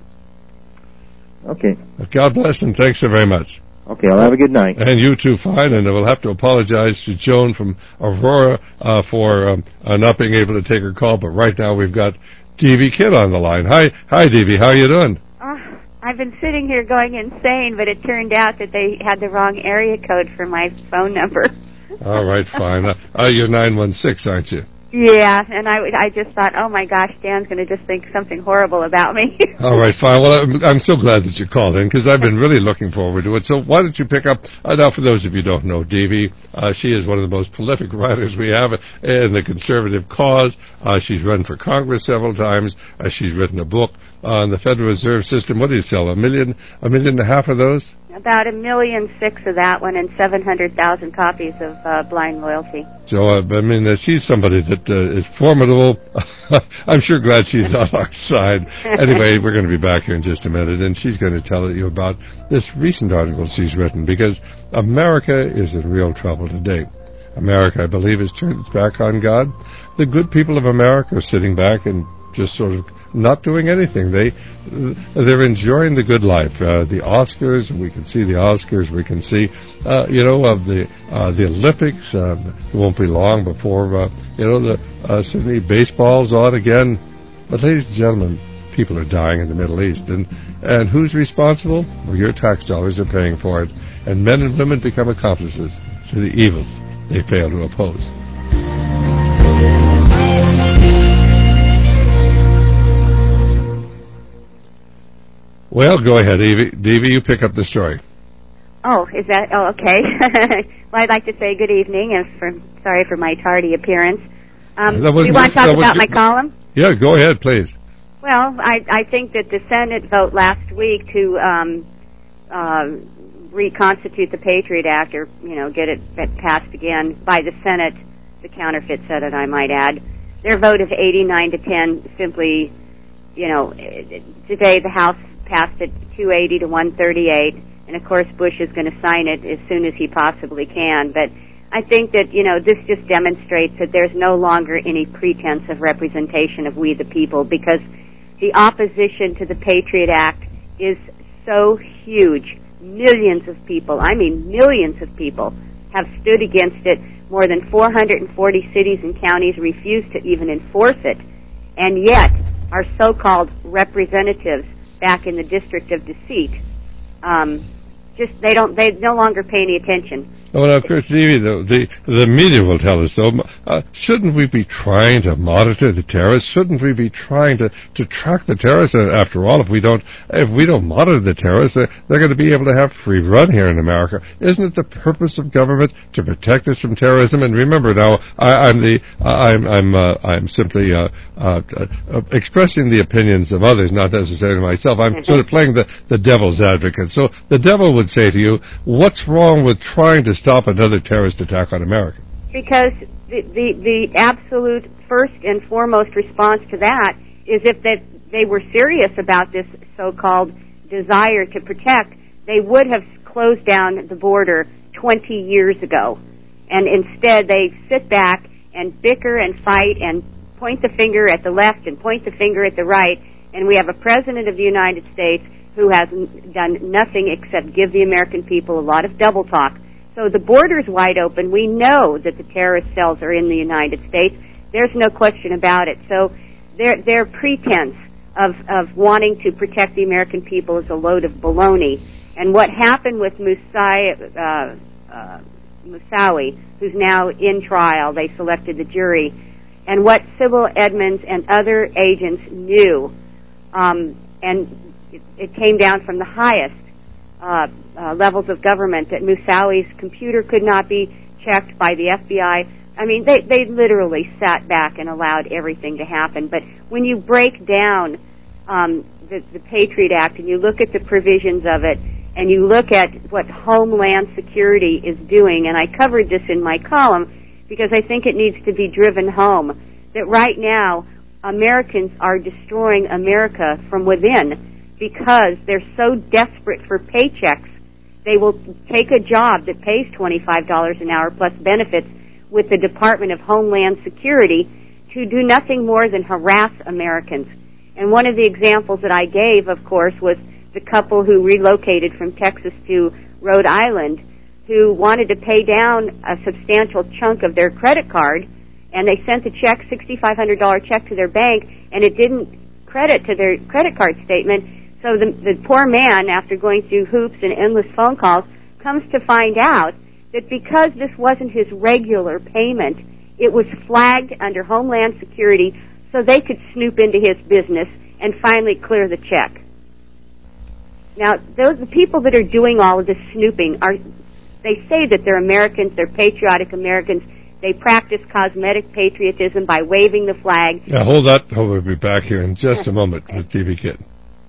Okay. God bless, and thanks so very much. Okay, I'll have a good night. And you too, fine. And we'll have to apologize to Joan from Aurora uh, for um, uh, not being able to take her call. But right now we've got D V Kid on the line. Hi, hi, D V. How are you doing? Uh, I've been sitting here going insane, but it turned out that they had the wrong area code for my phone number. All right, fine. Uh, uh, you're nine one six, aren't you? Yeah, and I, I just thought, oh my gosh, Dan's going to just think something horrible about me. All right, fine. Well, I'm, I'm so glad that you called in because I've been really looking forward to it. So why don't you pick up, uh, now for those of you who don't know Devi, uh, she is one of the most prolific writers we have in the conservative cause. Uh, she's run for Congress several times. Uh, she's written a book on the Federal Reserve System. What do you sell, a million, a million and a half of those? About a million six of that one and seven hundred thousand copies of uh, Blind Loyalty. So, uh, I mean, uh, she's somebody that uh, is formidable. I'm sure glad she's on our side. Anyway, we're going to be back here in just a minute, and she's going to tell you about this recent article she's written, because America is in real trouble today. America, I believe, has turned its back on God. The good people of America are sitting back and just sort of not doing anything. They, they're enjoying the good life. Uh, the Oscars, we can see the Oscars. We can see, uh, you know, of the uh, the Olympics. Uh, it won't be long before, uh, you know, the uh, Sydney baseball's on again. But, ladies and gentlemen, people are dying in the Middle East, and and who's responsible? Well, your tax dollars are paying for it, and men and women become accomplices to the evils they fail to oppose. Well, go ahead, Evie. Evie, you pick up the story. Oh, is that? Oh, okay. Well, I'd like to say good evening, and for, sorry for my tardy appearance. Um, do you want to talk about my column? Yeah, go ahead, please. Well, I, I think that the Senate vote last week to um, uh, reconstitute the Patriot Act, or you know, get it passed again by the Senate, the counterfeit Senate, I might add. Their vote of eighty-nine to ten simply, you know, today the House passed it two eighty to one thirty-eight, and of course Bush is going to sign it as soon as he possibly can. But I think that, you know, this just demonstrates that there's no longer any pretense of representation of we the people, because the opposition to the Patriot Act is so huge. Millions of people, I mean millions of people, have stood against it. More than four hundred forty cities and counties refuse to even enforce it. And yet, our so-called representatives back in the District of Deceit, um, just, they don't, they no longer pay any attention. Well, of course, Evie, the, the the media will tell us, though, uh, shouldn't we be trying to monitor the terrorists? Shouldn't we be trying to, to track the terrorists? After all, if we don't if we don't monitor the terrorists, they're, they're going to be able to have free run here in America. Isn't it the purpose of government to protect us from terrorism? And remember, now I, I'm the uh, I'm I'm uh, I'm simply uh, uh, uh, expressing the opinions of others, not necessarily myself. I'm mm-hmm. sort of playing the the devil's advocate. So the devil would say to you, "What's wrong with trying to stop another terrorist attack on America?" Because the, the the absolute first and foremost response to that is if that they were serious about this so-called desire to protect, they would have closed down the border twenty years ago. And instead they sit back and bicker and fight and point the finger at the left and point the finger at the right, and we have a president of the United States who has done nothing except give the American people a lot of double talk. So the border's wide open. We know that the terrorist cells are in the United States. There's no question about it. So their their pretense of, of wanting to protect the American people is a load of baloney. And what happened with Musai, uh, uh, Moussaoui, who's now in trial, they selected the jury, and what Sybil Edmonds and other agents knew, um, and it, it came down from the highest Uh, uh, levels of government, that Moussaoui's computer could not be checked by the F B I. I mean, they, they literally sat back and allowed everything to happen. But when you break down um, the, the Patriot Act and you look at the provisions of it and you look at what Homeland Security is doing, and I covered this in my column because I think it needs to be driven home, that right now Americans are destroying America from within, because they're so desperate for paychecks. They will take a job that pays twenty-five dollars an hour plus benefits with the Department of Homeland Security to do nothing more than harass Americans. And one of the examples that I gave, of course, was the couple who relocated from Texas to Rhode Island, who wanted to pay down a substantial chunk of their credit card, and they sent a check, six thousand five hundred dollars check to their bank, and it didn't credit to their credit card statement. So the, the poor man, after going through hoops and endless phone calls, comes to find out that because this wasn't his regular payment, it was flagged under Homeland Security so they could snoop into his business and finally clear the check. Now, those the people that are doing all of this snooping are, they say that they're Americans, they're patriotic Americans. They practice cosmetic patriotism by waving the flag. Now, hold that. We'll be back here in just a moment with T V Kid.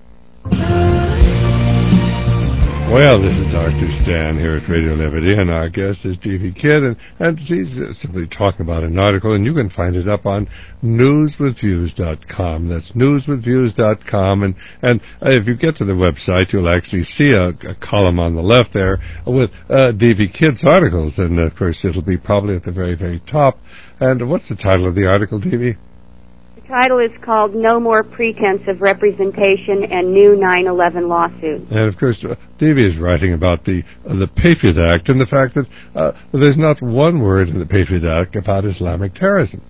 Well, this is Doctor Stan here at Radio Liberty, and our guest is D V Kid, and, and he's simply talking about an article, and you can find it up on news with views dot com. That's news with views dot com, and, and uh, if you get to the website, you'll actually see a, a column on the left there with uh, D V Kid's articles, and, of course, it'll be probably at the very, very top. And what's the title of the article, D V? The title is called No More Pretense of Representation and New nine eleven Lawsuit. And, of course, uh, Davey is writing about the uh, the Patriot Act and the fact that uh, there's not one word in the Patriot Act about Islamic terrorism.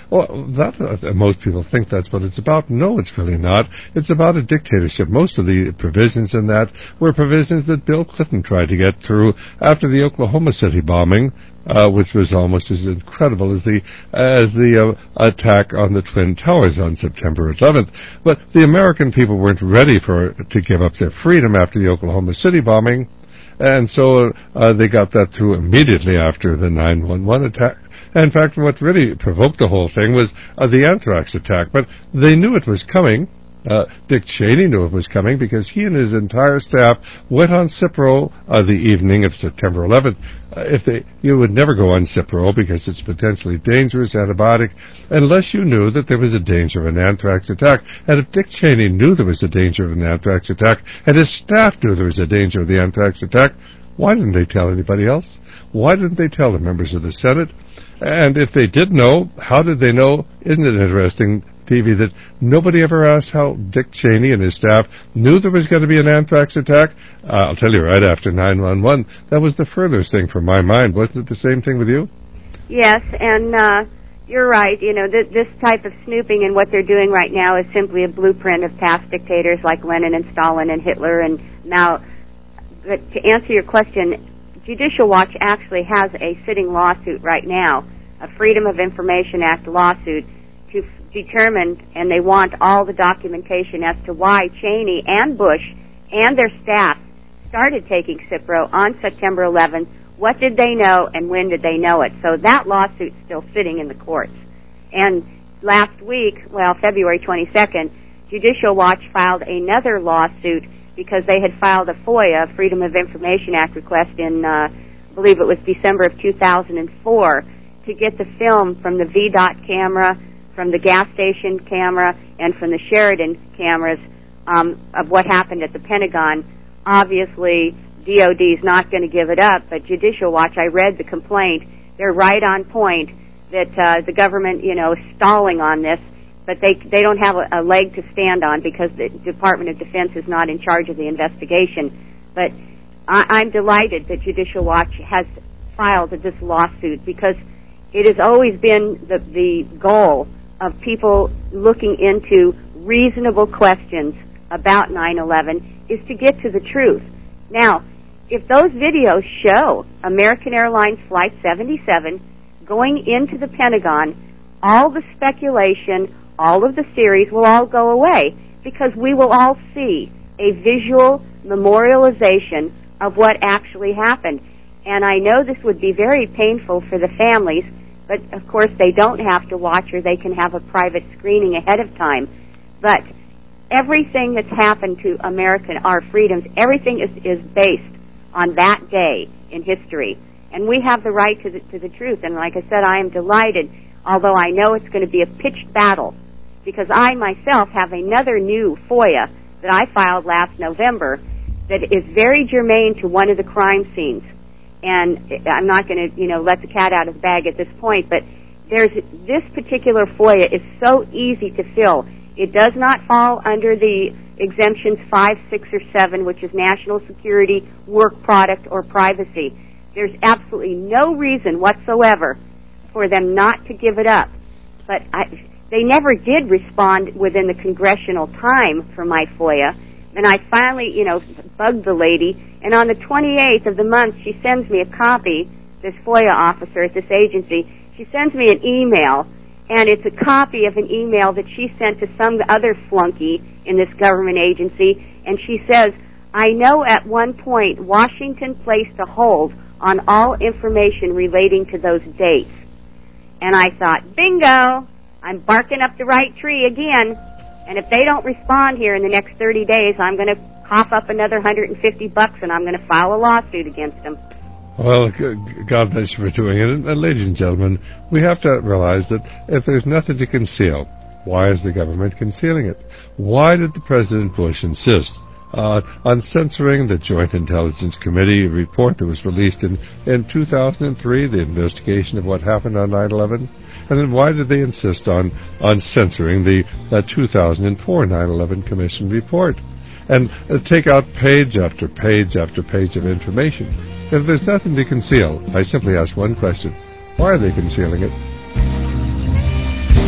Well, that, uh, most people think that's what it's about. No, it's really not. It's about a dictatorship. Most of the provisions in that were provisions that Bill Clinton tried to get through after the Oklahoma City bombing, uh, which was almost as incredible as the as the uh, attack on the Twin Towers on September eleventh. But the American people weren't ready for to give up their freedom after the Oklahoma City bombing, and so uh, they got that through immediately after the nine one one attack. In fact, what really provoked the whole thing was uh, the anthrax attack. But they knew it was coming. Uh, Dick Cheney knew it was coming because he and his entire staff went on Cipro uh, the evening of September eleventh. Uh, if they, you would never go on Cipro because it's potentially dangerous antibiotic unless you knew that there was a danger of an anthrax attack. And if Dick Cheney knew there was a danger of an anthrax attack and his staff knew there was a danger of the anthrax attack, why didn't they tell anybody else? Why didn't they tell the members of the Senate? And if they did know, how did they know? Isn't it interesting, T V, that nobody ever asked how Dick Cheney and his staff knew there was going to be an anthrax attack? Uh, I'll tell you, right after nine one one, that was the furthest thing from my mind. Wasn't it the same thing with you? Yes, and uh, you're right. You know, th- this type of snooping and what they're doing right now is simply a blueprint of past dictators like Lenin and Stalin and Hitler and Mao. But to answer your question, Judicial Watch actually has a sitting lawsuit right now, a Freedom of Information Act lawsuit, to f- determine, and they want all the documentation as to why Cheney and Bush and their staff started taking Cipro on September eleventh. What did they know and when did they know it? So that lawsuit's still sitting in the courts. And last week, well, February twenty-second, Judicial Watch filed another lawsuit because they had filed a FOIA, Freedom of Information Act request in, uh, I believe it was December of two thousand four, to get the film from the V DOT camera, from the gas station camera, and from the Sheridan cameras um, of what happened at the Pentagon. Obviously, D O D is not going to give it up, but Judicial Watch, I read the complaint. They're right on point that uh, the government, you know, is stalling on this, but they they don't have a, a leg to stand on because the Department of Defense is not in charge of the investigation. But I, I'm delighted that Judicial Watch has filed this lawsuit because it has always been the, the goal of people looking into reasonable questions about nine eleven is to get to the truth. Now, if those videos show American Airlines Flight seventy-seven going into the Pentagon, all the speculation, all of the theories will all go away because we will all see a visual memorialization of what actually happened. And I know this would be very painful for the families, but of course they don't have to watch, or they can have a private screening ahead of time. But everything that's happened to American, our freedoms, everything is, is based on that day in history. And we have the right to the, to the truth. And like I said, I am delighted, although I know it's going to be a pitched battle, because I myself have another new FOIA that I filed last November that is very germane to one of the crime scenes. And I'm not going to, you know, let the cat out of the bag at this point, but there's this particular FOIA is so easy to fill. It does not fall under the exemptions five, six, or seven, which is national security, work product, or privacy. There's absolutely no reason whatsoever for them not to give it up. But I, they never did respond within the congressional time for my FOIA. And I finally, you know, bugged the lady. And on the twenty-eighth of the month, she sends me a copy, this FOIA officer at this agency. She sends me an email, and it's a copy of an email that she sent to some other flunky in this government agency. And she says, I know at one point Washington placed a hold on all information relating to those dates. And I thought, bingo, I'm barking up the right tree again. And if they don't respond here in the next thirty days, I'm going to cough up another one hundred fifty bucks, and I'm going to file a lawsuit against them. Well, God bless you for doing it. And ladies and gentlemen, we have to realize that if there's nothing to conceal, why is the government concealing it? Why did the President Bush insist uh, on censoring the Joint Intelligence Committee report that was released in, in two thousand three, the investigation of what happened on nine eleven? And then why did they insist on, on censoring the uh, two thousand four nine eleven Commission report? And uh, take out page after page after page of information. If there's nothing to conceal, I simply ask one question. Why are they concealing it?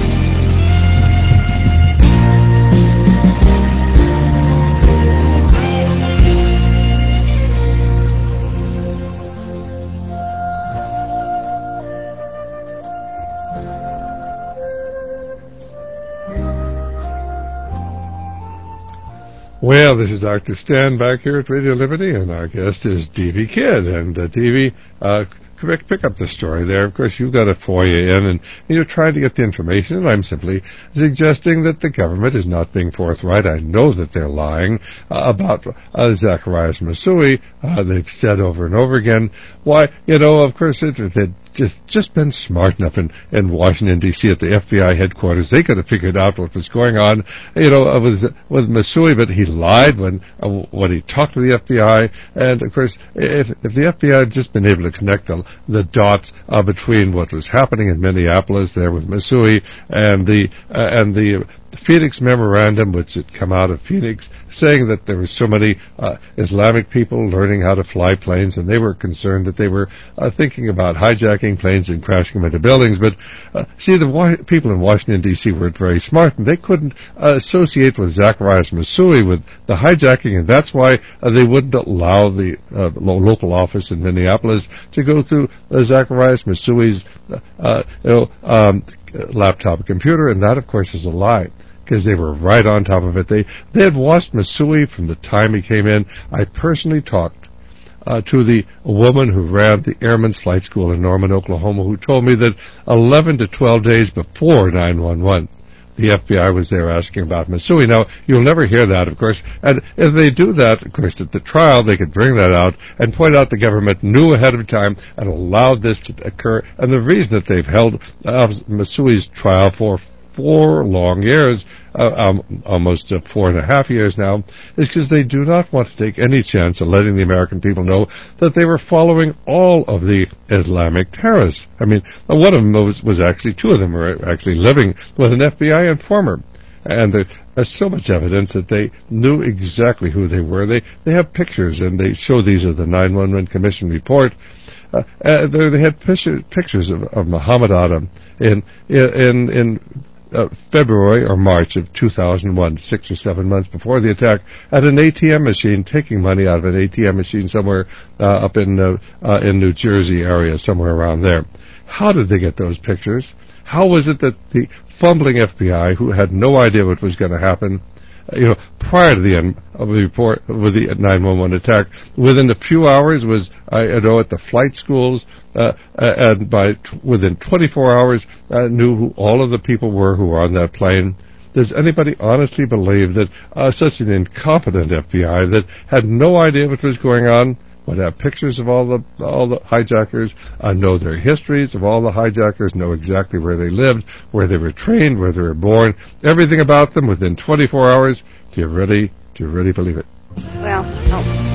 Well, this is Doctor Stan back here at Radio Liberty, and our guest is D V Kidd. And uh, D V, uh, pick up the story there. Of course, you've got a FOIA in, and you're trying to get the information, and I'm simply suggesting that the government is not being forthright. I know that they're lying uh, about uh, Zacarias Masui. Uh, they've said over and over again, why, you know, of course, it, they'd just, just been smart enough in, in Washington, D C at the F B I headquarters. They could have figured out what was going on, you know, with, with Masui, but he lied when, uh, when he talked to the F B I, and, of course, if, if the F B I had just been able to connect the the dots uh, between what was happening in Minneapolis there with Masui and the uh, and the Phoenix Memorandum, which had come out of Phoenix, saying that there were so many uh, Islamic people learning how to fly planes, and they were concerned that they were uh, thinking about hijacking planes and crashing them into buildings. But uh, see, the wa- people in Washington, D C were very smart, and they couldn't uh, associate with Zacarias Masui with the hijacking, and that's why uh, they wouldn't allow the uh, local office in Minneapolis to go through uh, Zacarias Masui's uh, you know, um, laptop computer, and that, of course, is a lie, because they were right on top of it. They they had watched Masui from the time he came in. I personally talked uh, to the woman who ran the Airman's Flight School in Norman, Oklahoma, who told me that eleven to twelve days before nine one one, the F B I was there asking about Masui. Now, you'll never hear that, of course, and if they do that, of course, at the trial, they could bring that out and point out the government knew ahead of time and allowed this to occur, and the reason that they've held uh, Masui's trial for four long years, uh, um, almost uh, four and a half years now, is because they do not want to take any chance of letting the American people know that they were following all of the Islamic terrorists. I mean, one of them was, was actually, two of them were actually living with an F B I informer. And there, there's so much evidence that they knew exactly who they were. They they have pictures, and they show these of the nine one one Commission report. Uh, uh, they, they had picture, pictures of, of Muhammad Adam in in in Uh, February or March of two thousand one, six or seven months before the attack, at an A T M machine, taking money out of an A T M machine somewhere uh, up in uh, uh, in New Jersey area, somewhere around there. How did they get those pictures? How was it that the fumbling F B I, who had no idea what was going to happen, you know, prior to the end of the report with the nine one one attack, within a few hours was, I you know, at the flight schools, uh, and by t- within twenty-four hours, uh, knew who all of the people were who were on that plane. Does anybody honestly believe that uh, such an incompetent F B I that had no idea what was going on would have pictures of all the all the hijackers, uh, know their histories of all the hijackers, know exactly where they lived, where they were trained, where they were born, everything about them within twenty-four hours? Do you really, do you really believe it? Well, oh.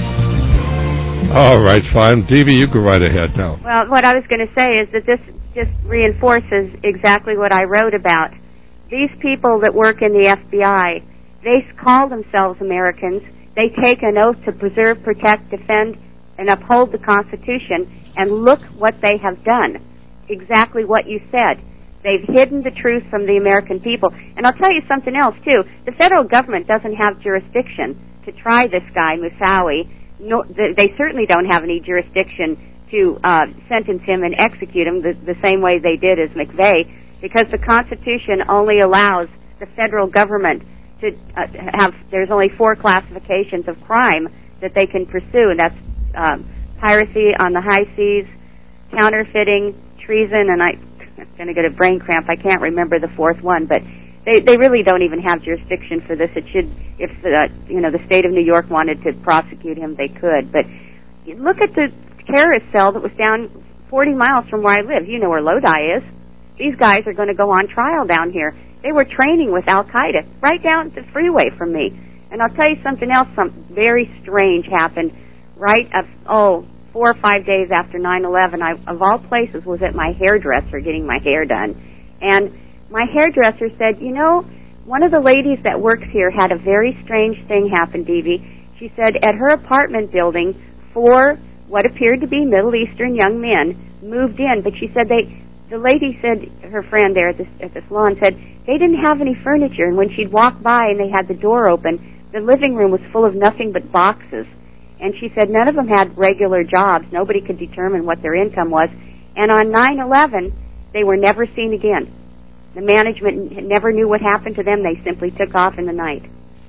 All right, fine. D V, you go right ahead now. Well, what I was going to say is that this just reinforces exactly what I wrote about. These people that work in the F B I, they call themselves Americans. They take an oath to preserve, protect, defend, and uphold the Constitution, and look what they have done. Exactly what you said. They've hidden the truth from the American people. And I'll tell you something else, too. The federal government doesn't have jurisdiction to try this guy, Musawi. No, they certainly don't have any jurisdiction to uh, sentence him and execute him the, the same way they did as McVeigh, because the Constitution only allows the federal government to uh, have, there's only four classifications of crime that they can pursue, and that's um, piracy on the high seas, counterfeiting, treason, and I, I'm going to get a brain cramp. I can't remember the fourth one, but they they really don't even have jurisdiction for this. It should, if the, you know, the state of New York wanted to prosecute him, they could. But look at the terrorist cell that was down forty miles from where I live. You know where Lodi is. These guys are going to go on trial down here. They were training with Al-Qaeda right down the freeway from me. And I'll tell you something else, something very strange happened right, of, oh, four or five days after nine eleven. I, of all places, was at my hairdresser getting my hair done. And my hairdresser said, you know, one of the ladies that works here had a very strange thing happen, D V. She said at her apartment building, four what appeared to be Middle Eastern young men moved in, but she said they, the lady said, her friend there at the, at the salon said, they didn't have any furniture, and when she'd walk by and they had the door open, the living room was full of nothing but boxes. And she said none of them had regular jobs. Nobody could determine what their income was. And on nine eleven, they were never seen again. The management never knew what happened to them. They simply took off in the night.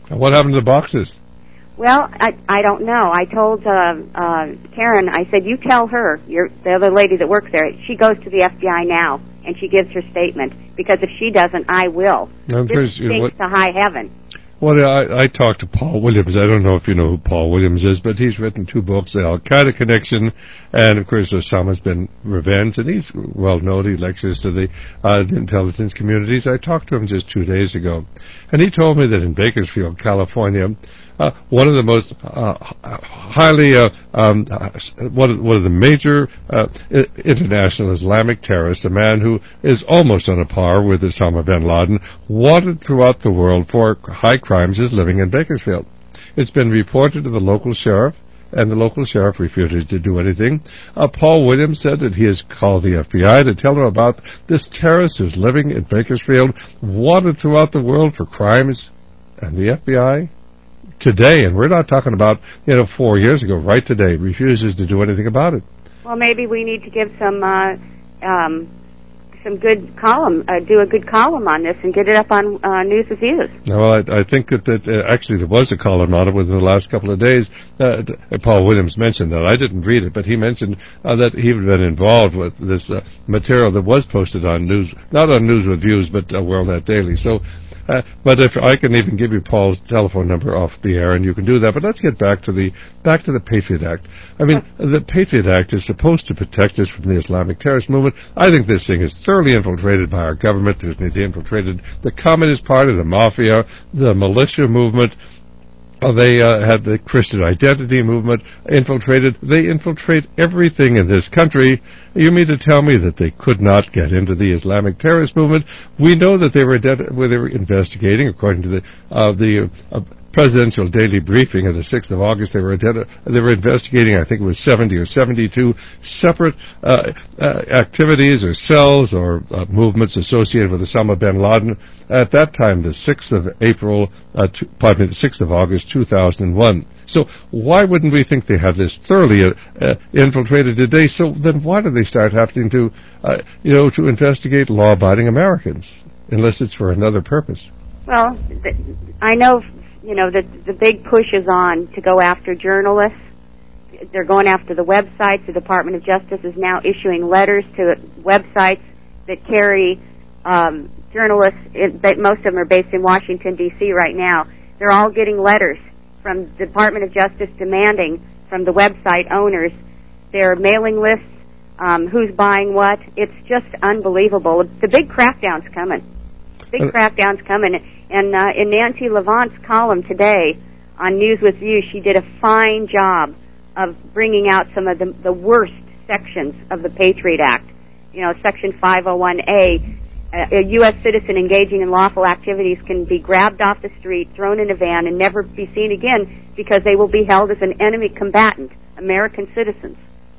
And what happened to the boxes? Well, I I don't know. I told uh, uh, Karen, I said, you tell her, you're the other lady that works there, she goes to the F B I now, and she gives her statement, because if she doesn't, I will. I'm this you know, stinks to high heaven. Well, I, I talked to Paul Williams. I don't know if you know who Paul Williams is, but he's written two books, The Al-Qaeda Connection, and, of course, Osama's Been Revenge, and he's well known. He lectures to the uh, intelligence communities. I talked to him just two days ago, and he told me that in Bakersfield, California, Uh, one of the most uh, highly, uh, um, one, of, one of the major uh, international Islamic terrorists, a man who is almost on a par with Osama bin Laden, wanted throughout the world for high crimes, is living in Bakersfield. It's been reported to the local sheriff, and the local sheriff refused to do anything. Uh, Paul Williams said that he has called the F B I to tell them about this terrorist who's living in Bakersfield, wanted throughout the world for crimes, and the F B I today, and we're not talking about, you know, four years ago, right today, refuses to do anything about it. Well, maybe we need to give some uh, um, some good column, uh, do a good column on this and get it up on uh, News with Views. Well, I, I think that, that uh, actually there was a column on it within the last couple of days. Uh, Paul Williams mentioned that. I didn't read it, but he mentioned uh, that he had been involved with this uh, material that was posted on News, not on News with Views, but uh, WorldNet Daily. So, Uh, but if I can even give you Paul's telephone number off the air, and you can do that. But let's get back to the back to the Patriot Act. I mean, the Patriot Act is supposed to protect us from the Islamic terrorist movement. I think this thing is thoroughly infiltrated by our government. They infiltrated the Communist Party, the mafia, the militia movement. Uh, they uh, had the Christian identity movement infiltrated. They infiltrate everything in this country. You mean to tell me that they could not get into the Islamic terrorist movement? We know that they were, de- they were investigating, according to the uh, the uh, presidential daily briefing of the sixth of August. They were de- they were investigating, I think it was seventy or seventy-two separate uh, uh, activities or cells or uh, movements associated with Osama bin Laden. At that time, the sixth of April, uh, two, pardon me, the sixth of August, two thousand one. So why wouldn't we think they had this thoroughly uh, uh, infiltrated today? So then why do they start having to, uh, you know, to investigate law-abiding Americans, unless it's for another purpose? Well, th- I know, you know, that the big push is on to go after journalists. They're going after the websites. The Department of Justice is now issuing letters to websites that carry um, journalists. That most of them are based in Washington, D C right now. They're all getting letters from the Department of Justice demanding from the website owners their mailing lists, um, who's buying what. It's just unbelievable. The big crackdown's coming. Big uh, crackdown's coming. And uh, in Nancy Levant's column today on News with Views, she did a fine job of bringing out some of the, the worst sections of the Patriot Act. You know, Section five oh one A, a U S citizen engaging in lawful activities can be grabbed off the street, thrown in a van, and never be seen again because they will be held as an enemy combatant, American citizens.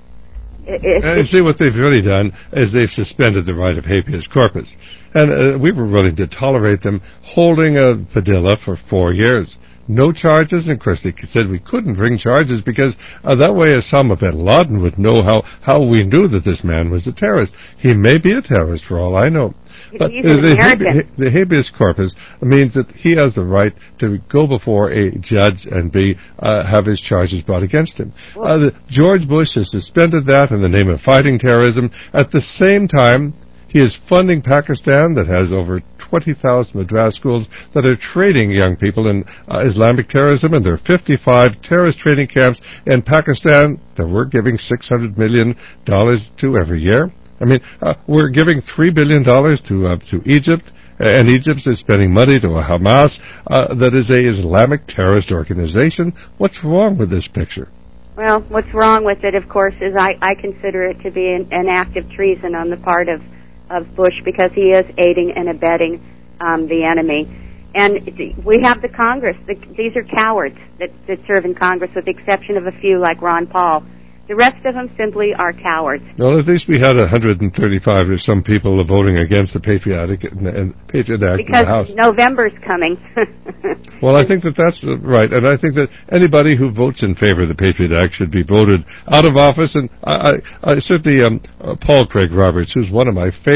It, it, and see, what they've really done is they've suspended the right of habeas corpus. And uh, we were willing to tolerate them holding a Padilla for four years. No charges, and of course they said we couldn't bring charges because uh, that way Osama bin Laden would know how, how we knew that this man was a terrorist. He may be a terrorist for all I know. But He's an the, American. the habeas corpus means that he has the right to go before a judge and be uh, have his charges brought against him. Uh, the, George Bush has suspended that in the name of fighting terrorism. At the same time, he is funding Pakistan, that has over twenty thousand Madras schools that are training young people in uh, Islamic terrorism, and there are fifty-five terrorist training camps in Pakistan that we're giving six hundred million dollars to every year. I mean, uh, we're giving three billion dollars to uh, to Egypt, and Egypt is spending money to a Hamas uh, that is a Islamic terrorist organization. What's wrong with this picture? Well, what's wrong with it, of course, is I, I consider it to be an, an act of treason on the part of, of Bush because he is aiding and abetting um, the enemy. And we have the Congress. The, these are cowards that, that serve in Congress, with the exception of a few like Ron Paul. The rest of them simply are cowards. Well, at least we had one hundred thirty-five or some people voting against the Patriotic and Patriot Act because in the House. Because November's coming. Well, I think that that's right, and I think that anybody who votes in favor of the Patriot Act should be voted out of office. And I, I, I certainly, um, uh, Paul Craig Roberts, who's one of my favorite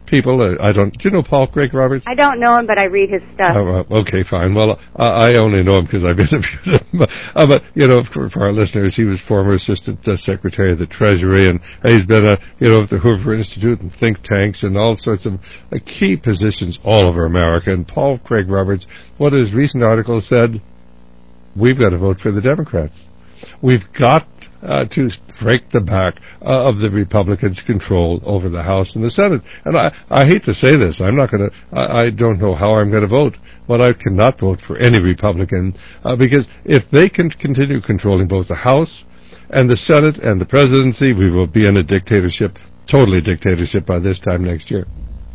people. Uh, I don't. Do you know Paul Craig Roberts? I don't know him, but I read his stuff. Oh, uh, okay, fine. Well, uh, I only know him because I've interviewed him. uh, but you know, for, for our listeners, he was former Assistant uh, Secretary of the Treasury, and he's been a you know at the Hoover Institute and think tanks and all sorts of uh, key positions all over America. And Paul Craig Roberts, one of his recent articles said, "We've got to vote for the Democrats. We've got uh, to break the back uh, of the Republicans' control over the House and the Senate." And I, I hate to say this. I'm not going to, I, I don't know how I'm going to vote, but I cannot vote for any Republican uh, because if they can continue controlling both the House and the Senate and the presidency, we will be in a dictatorship, totally dictatorship by this time next year.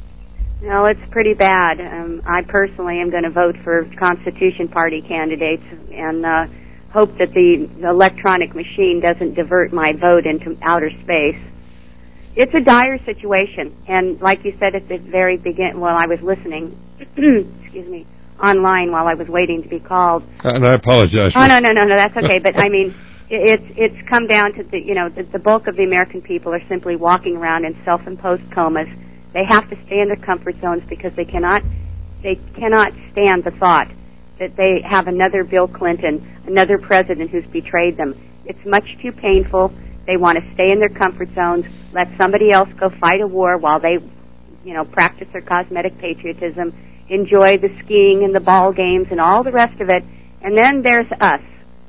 No, it's pretty bad. Um, I personally am going to vote for Constitution Party candidates and uh, hope that the electronic machine doesn't divert my vote into outer space. It's a dire situation, and like you said at the very beginning, while I was listening, excuse me, online while I was waiting to be called. And I apologize. Oh no, no, no, no, that's okay. But I mean, it's it's come down to the you know the, the bulk of the American people are simply walking around in self-imposed comas. They have to stay in their comfort zones because they cannot they cannot stand the thought that they have another Bill Clinton, another president who's betrayed them. It's much too painful. They want to stay in their comfort zones, let somebody else go fight a war while they, you know, practice their cosmetic patriotism, enjoy the skiing and the ball games and all the rest of it. And then there's us,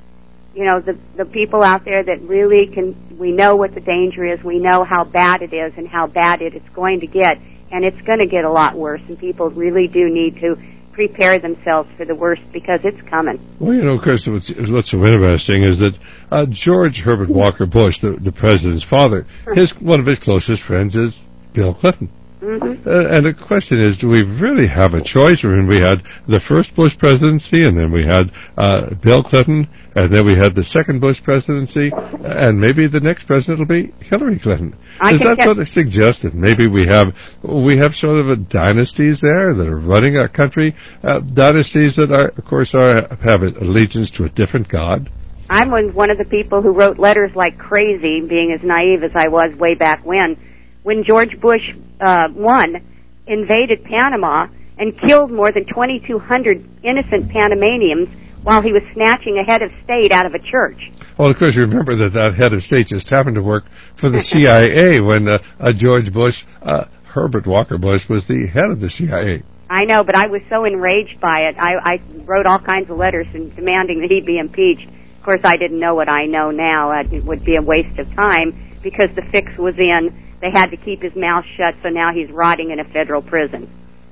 you know, the the people out there that really can, we know what the danger is, we know how bad it is and how bad it, it's going to get, and it's going to get a lot worse, and people really do need to prepare themselves for the worst because it's coming. Well, you know, Chris, what's, what's so interesting is that uh, George Herbert Walker Bush, the, the president's father, his one of his closest friends is Bill Clinton. Mm-hmm. Uh, and the question is, do we really have a choice? I mean, we had the first Bush presidency, and then we had uh, Bill Clinton, and then we had the second Bush presidency, and maybe the next president will be Hillary Clinton. I Does that get- sort of suggest that maybe we have we have sort of a dynasties there that are running our country, uh, dynasties that are, of course, are, have allegiance to a different God? I'm one one of the people who wrote letters like crazy, being as naive as I was way back when. When George Bush uh, won, invaded Panama and killed more than twenty-two hundred innocent Panamanians while he was snatching a head of state out of a church. Well, of course, you remember that that head of state just happened to work for the C I A when uh, uh, George Bush, uh, Herbert Walker Bush, was the head of the C I A. I know, but I was so enraged by it. I, I wrote all kinds of letters and demanding that he be impeached. Of course, I didn't know what I know now. It would be a waste of time because the fix was in. They had to keep his mouth shut, so now he's rotting in a federal prison.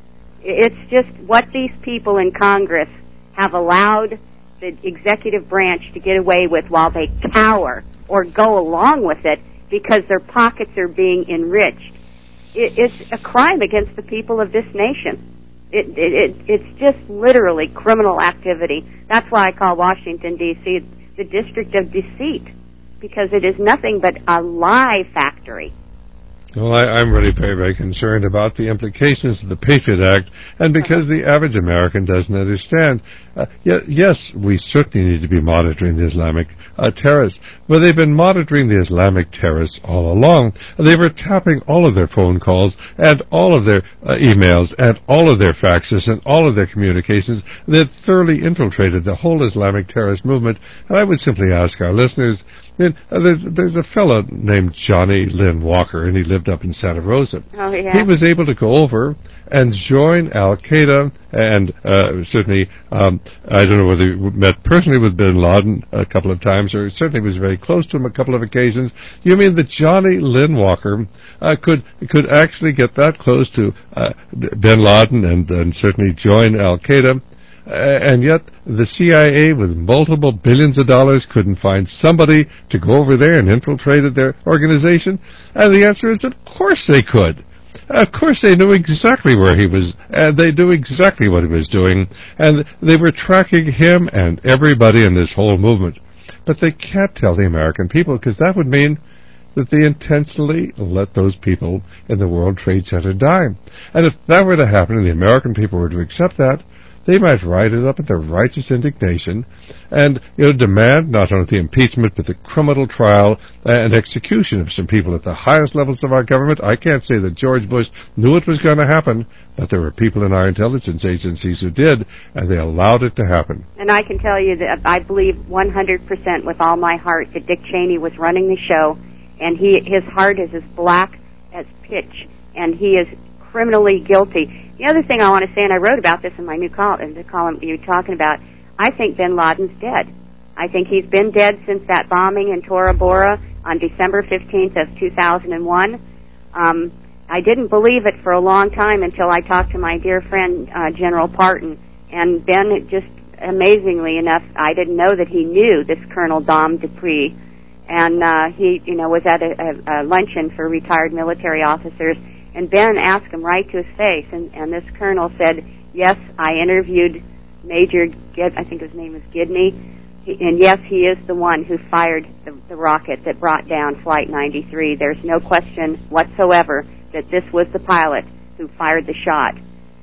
It's just what these people in Congress have allowed the executive branch to get away with while they cower or go along with it because their pockets are being enriched. It, it's a crime against the people of this nation. It, it, it, it's just literally criminal activity. That's why I call Washington, D C the district of deceit, because it is nothing but a lie factory. Well, I, I'm really very, very concerned about the implications of the Patriot Act, and because the average American doesn't understand. Uh, y- yes, we certainly need to be monitoring the Islamic uh, terrorists, but they've been monitoring the Islamic terrorists all along. They were tapping all of their phone calls and all of their uh, emails and all of their faxes and all of their communications. They had thoroughly infiltrated the whole Islamic terrorist movement, and I would simply ask our listeners, I mean, uh, there's, there's a fellow named Johnny Lynn Walker, and he lived up in Santa Rosa. Oh, yeah. He was able to go over and join Al-Qaeda, and uh, certainly, um, I don't know whether he met personally with bin Laden a couple of times, or certainly was very close to him a couple of occasions. You mean that Johnny Lynn Walker uh, could could actually get that close to uh, bin Laden and, and certainly join Al-Qaeda? Uh, and yet the C I A with multiple billions of dollars couldn't find somebody to go over there and infiltrated their organization? And the answer is, of course they could. Of course they knew exactly where he was, and they knew exactly what he was doing, and they were tracking him and everybody in this whole movement. But they can't tell the American people, because that would mean that they intentionally let those people in the World Trade Center die. And if that were to happen and the American people were to accept that, they might rise up at their righteous indignation and, you know, demand not only the impeachment but the criminal trial and execution of some people at the highest levels of our government. I can't say that George Bush knew it was going to happen, but there were people in our intelligence agencies who did, and they allowed it to happen. And I can tell you that I believe one hundred percent with all my heart that Dick Cheney was running the show, and he his heart is as black as pitch, and he is criminally guilty. The other thing I want to say, and I wrote about this in my new column, in the column you're talking about, I think bin Laden's dead. I think he's been dead since that bombing in Tora Bora on December fifteenth of two thousand one. Um, I didn't believe it for a long time until I talked to my dear friend, uh, General Parton. And Ben, just amazingly enough, I didn't know that he knew this Colonel Dom Dupree. And uh, he, you know, was at a, a, a luncheon for retired military officers. And Ben asked him right to his face. And, and this colonel said, yes, I interviewed Major, Gid, I think his name is Gidney. He, and yes, he is the one who fired the, the rocket that brought down Flight ninety-three. There's no question whatsoever that this was the pilot who fired the shot.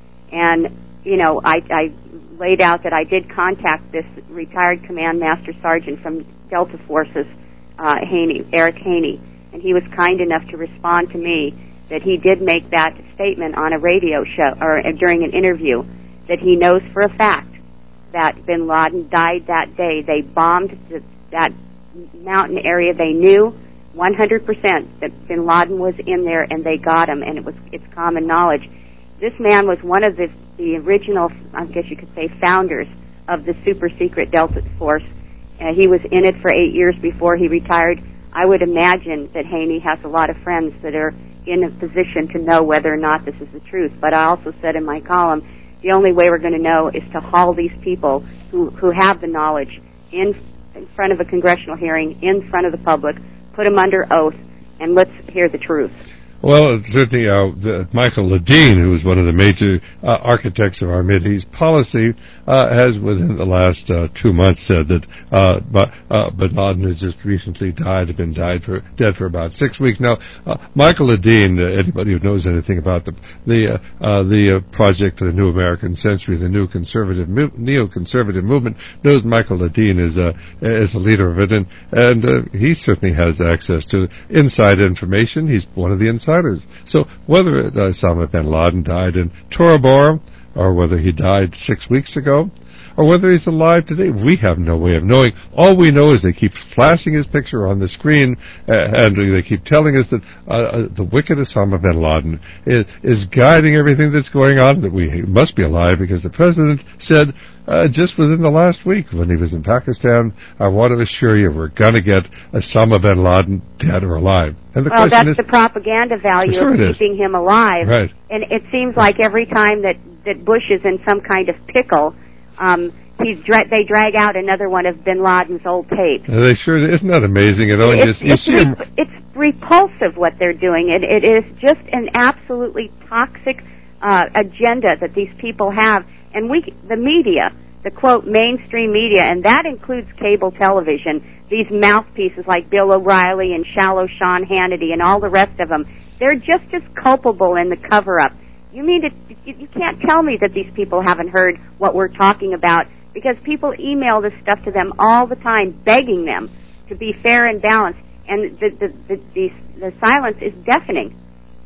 And, you know, I, I laid out that I did contact this retired Command Master Sergeant from Delta Forces, uh, Haney, Eric Haney, and he was kind enough to respond to me that he did make that statement on a radio show, or uh, during an interview, that he knows for a fact that bin Laden died that day. They bombed the, that mountain area. They knew one hundred percent that bin Laden was in there, and they got him, and it was it's common knowledge. This man was one of the, the original, I guess you could say, founders of the super-secret Delta Force. Uh, he was in it for eight years before he retired. I would imagine that Haney has a lot of friends that are in a position to know whether or not this is the truth. But I also said in my column, the only way we're going to know is to haul these people who, who have the knowledge in, in front of a congressional hearing, in front of the public, put them under oath, and let's hear the truth. Well, certainly uh, the, Michael Ledeen, who was one of the major uh, architects of our Mideast policy, uh, has within the last uh, two months said that uh, but, uh, bin Laden has just recently died, had been died for, dead for about six weeks. Now, uh, Michael Ledeen, uh, anybody who knows anything about the the, uh, uh, the uh, project of the New American Century, the new conservative, neo-conservative movement, knows Michael Ledeen is a, is a leader of it, and, and uh, he certainly has access to inside information. He's one of the insiders. So whether uh, Osama bin Laden died in Tora Bora, or whether he died six weeks ago, or whether he's alive today, we have no way of knowing. All we know is they keep flashing his picture on the screen, uh, and they keep telling us that uh, the wicked Osama bin Laden is, is guiding everything that's going on, that we must be alive, because the president said uh, just within the last week when he was in Pakistan, I want to assure you we're going to get Osama bin Laden dead or alive. And the well, question that's is, the propaganda value sure of keeping him alive. Right. And it seems like every time that, that Bush is in some kind of pickle, Um, he's dra- they drag out another one of bin Laden's old tapes. Uh, they sure, isn't that amazing? You know, it's, just, you it's, see him. re- it's repulsive what they're doing. It, it is just an absolutely toxic uh, agenda that these people have. And we, the media, the quote mainstream media, and that includes cable television, these mouthpieces like Bill O'Reilly and shallow Sean Hannity and all the rest of them, they're just as culpable in the cover-up. You mean to, you can't tell me that these people haven't heard what we're talking about, because people email this stuff to them all the time, begging them to be fair and balanced, and the the the, the, the silence is deafening.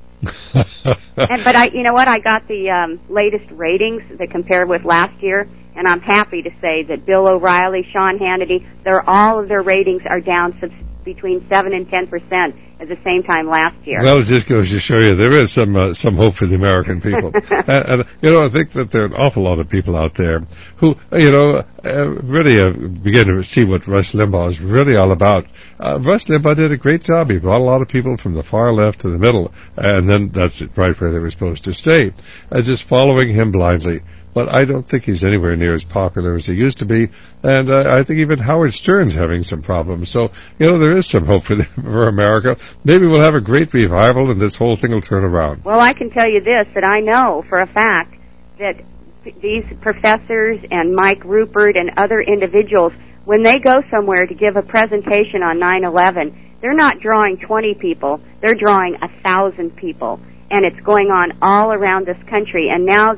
and but I, you know what? I got the um, latest ratings that compared with last year, and I'm happy to say that Bill O'Reilly, Sean Hannity, they're all of their ratings are down subs- between seven and ten percent at the same time last year. Well, it just goes to show you there is some uh, some hope for the American people. and, and, you know, I think that there are an awful lot of people out there who, you know, uh, really uh, begin to see what Rush Limbaugh is really all about. Uh, Rush Limbaugh did a great job. He brought a lot of people from the far left to the middle, and then that's right where they were supposed to stay, uh, just following him blindly. But I don't think he's anywhere near as popular as he used to be, and uh, I think even Howard Stern's having some problems. So, you know, there is some hope for, the, for America. Maybe we'll have a great revival, and this whole thing will turn around. Well, I can tell you this, that I know for a fact that these professors and Mike Rupert and other individuals, when they go somewhere to give a presentation on nine eleven, they're not drawing twenty people, they're drawing a thousand people. And it's going on all around this country. And now they've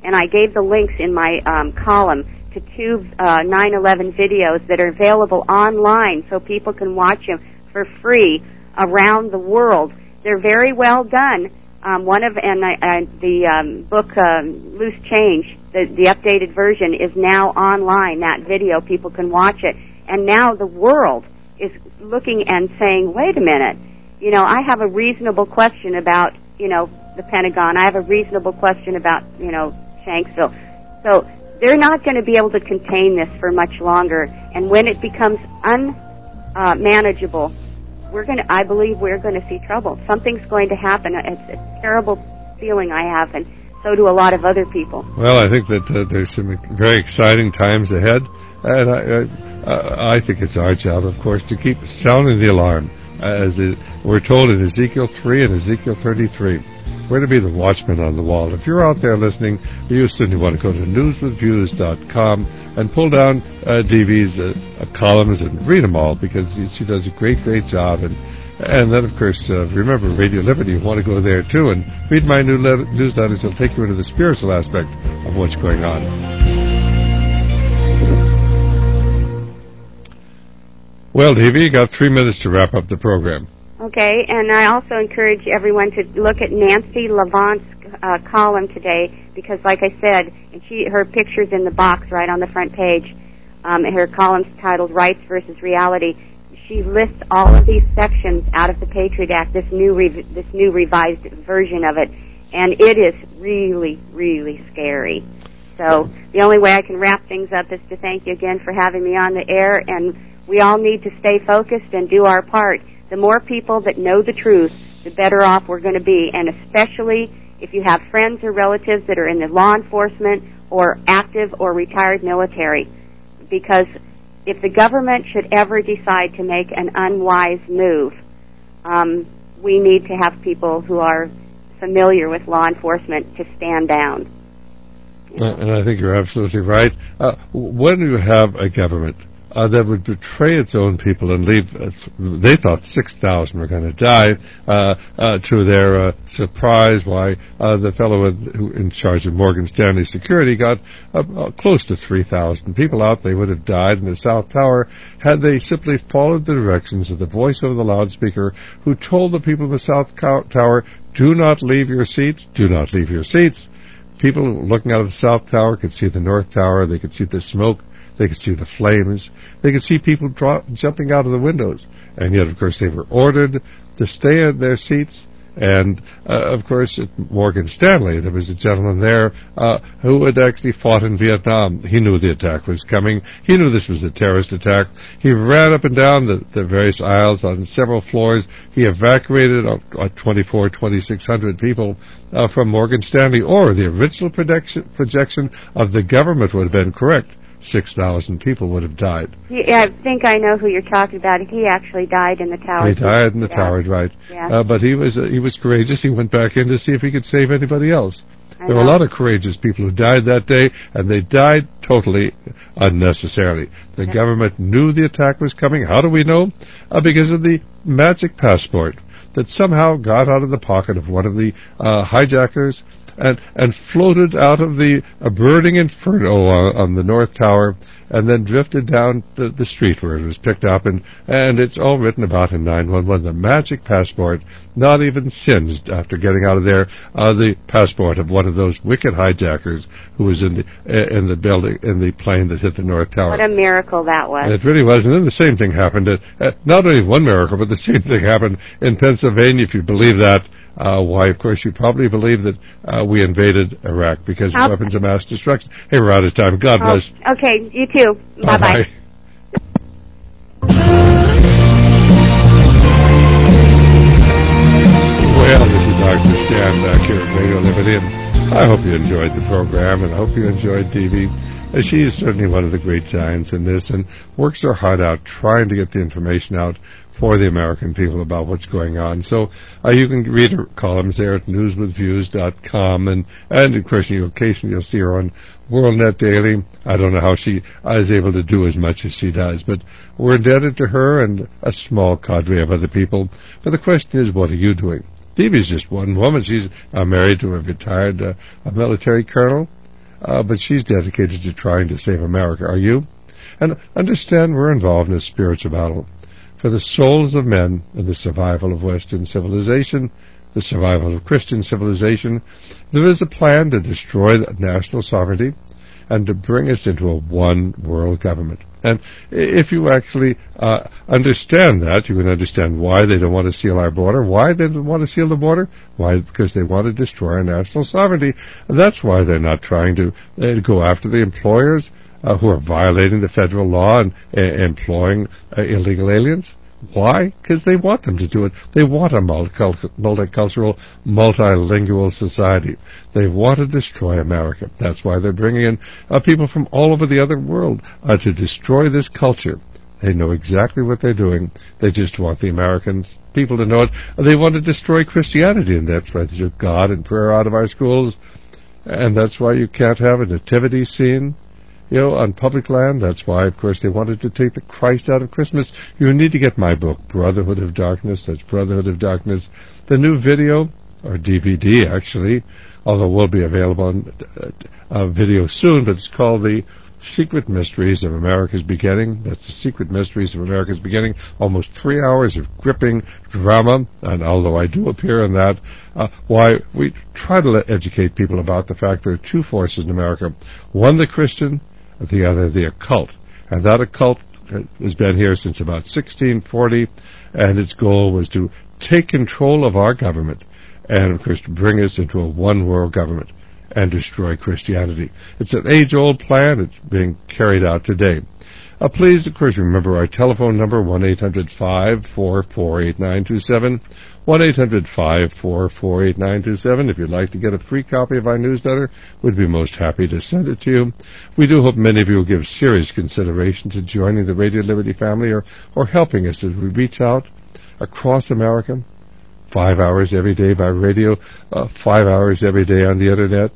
and I gave the links in my um, column to two uh, nine eleven videos that are available online so people can watch them for free around the world. They're very well done. Um, one of and I, I, the um, book um, Loose Change, the, the updated version, is now online. That video, people can watch it, and now the world is looking and saying, "Wait a minute, you know, I have a reasonable question about, you know, the Pentagon. I have a reasonable question about, you know, Shanksville." So they're not going to be able to contain this for much longer, and when it becomes unmanageable, we're going to, I believe we're going to see trouble. Something's going to happen. It's a terrible feeling I have, and so do a lot of other people. Well, I think that uh, there's some very exciting times ahead, and I, I, I think it's our job, of course, to keep sounding the alarm. As the, we're told in Ezekiel three and Ezekiel thirty-three, we're to be the watchman on the wall. If you're out there listening, you certainly want to go to news with views dot com and pull down uh, D V's uh, uh, columns and read them all, because she does a great, great job. And and then, of course, uh, remember Radio Liberty. You want to go there, too, and read my new le- newsletters. It'll take you into the spiritual aspect of what's going on. Well, Davey, you got three minutes to wrap up the program. Okay, and I also encourage everyone to look at Nancy Lavant's uh, column today, because, like I said, and she her picture's in the box right on the front page. Um, her column's titled "Rights versus Reality." She lists all of these sections out of the Patriot Act, this new rev- this new revised version of it, and it is really, really scary. So the only way I can wrap things up is to thank you again for having me on the air, and we all need to stay focused and do our part. The more people that know the truth, the better off we're going to be, and especially if you have friends or relatives that are in the law enforcement or active or retired military, because if the government should ever decide to make an unwise move, um, we need to have people who are familiar with law enforcement to stand down. Uh, and I think you're absolutely right. Uh, when you have a government Uh, that would betray its own people and leave, uh, they thought six thousand were going to die, uh, uh, to their uh, surprise, why uh, the fellow in, who in charge of Morgan Stanley Security got uh, uh, close to three thousand people out. They would have died in the South Tower had they simply followed the directions of the voice over the loudspeaker who told the people in the South Tower, do not leave your seats, do not leave your seats. People looking out of the South Tower could see the North Tower, they could see the smoke, they could see the flames. They could see people drop, jumping out of the windows. And yet, of course, they were ordered to stay in their seats. And, uh, of course, at Morgan Stanley, there was a gentleman there uh, who had actually fought in Vietnam. He knew the attack was coming. He knew this was a terrorist attack. He ran up and down the, the various aisles on several floors. He evacuated uh, twenty-four, twenty-six hundred people uh, from Morgan Stanley, or the original projection, projection of the government would have been correct. six thousand people would have died. Yeah, I think I know who you're talking about. He actually died in the tower. He died in the yeah. tower, right. Yeah. Uh, but he was uh, he was courageous. He went back in to see if he could save anybody else. I there know. were a lot of courageous people who died that day, and they died totally unnecessarily. The yeah. government knew the attack was coming. How do we know? Uh, because of the magic passport that somehow got out of the pocket of one of the uh, hijackers and and floated out of the uh, burning inferno on, on the North Tower, and then drifted down the, the street where it was picked up, and, and it's all written about in nine one one, the magic passport, not even singed after getting out of there, uh, the passport of one of those wicked hijackers who was in the uh, in the building, in the plane that hit the North Tower. What a miracle that was. And it really was. And then the same thing happened, at, uh, not only one miracle, but the same thing happened in Pennsylvania, if you believe that. Uh, why, of course, you probably believe that uh, we invaded Iraq because of weapons of mass destruction. Hey, we're out of time. God oh, bless. Okay, you too. Bye-bye. Bye-bye. Well, this is Doctor Stan back here at Radio Liberty, and I hope you enjoyed the program, and I hope you enjoyed T V. She is certainly one of the great giants in this and works her heart out trying to get the information out for the American people about what's going on. So uh, you can read her columns there at news with views dot com, and, and of course, you occasionally you'll see her on WorldNet Daily. I don't know how she is able to do as much as she does, but we're indebted to her and a small cadre of other people. But the question is, what are you doing? Phoebe's just one woman. She's uh, married to a retired uh, a military colonel. uh, but she's dedicated to trying to save America. Are you? And understand we're involved in a spiritual battle for the souls of men and the survival of Western civilization, the survival of Christian civilization. There is a plan to destroy national sovereignty and to bring us into a one-world government. And if you actually uh, understand that, you can understand why they don't want to seal our border. Why they don't want to seal the border? Why? Because they want to destroy our national sovereignty. And that's why they're not trying to uh, go after the employers uh, who are violating the federal law and uh, employing uh, illegal aliens. Why? Because they want them to do it. They want a multicultural, multilingual society. They want to destroy America. That's why they're bringing in uh, people from all over the other world uh, to destroy this culture. They know exactly what they're doing. They just want the American people to know it. They want to destroy Christianity, and that's why they took God and prayer out of our schools. And that's why you can't have a nativity scene, you know, on public land. That's why, of course, they wanted to take the Christ out of Christmas. You need to get my book, Brotherhood of Darkness. That's Brotherhood of Darkness. The new video, or D V D, actually, although will be available on uh, uh, video soon, but it's called The Secret Mysteries of America's Beginning. That's The Secret Mysteries of America's Beginning. Almost three hours of gripping drama, and although I do appear in that, uh, why we try to educate people about the fact there are two forces in America. One, the Christian, the other, the occult. And that occult has been here since about sixteen forty, and its goal was to take control of our government and, of course, to bring us into a one-world government and destroy Christianity. It's an age-old plan. It's being carried out today. Uh, please, of course, remember our telephone number, one eight hundred five four four eight nine two seven, one eight hundred five four four eight nine two seven. If you'd like to get a free copy of our newsletter, we'd be most happy to send it to you. We do hope many of you will give serious consideration to joining the Radio Liberty family or, or helping us as we reach out across America, five hours every day by radio, uh, five hours every day on the Internet,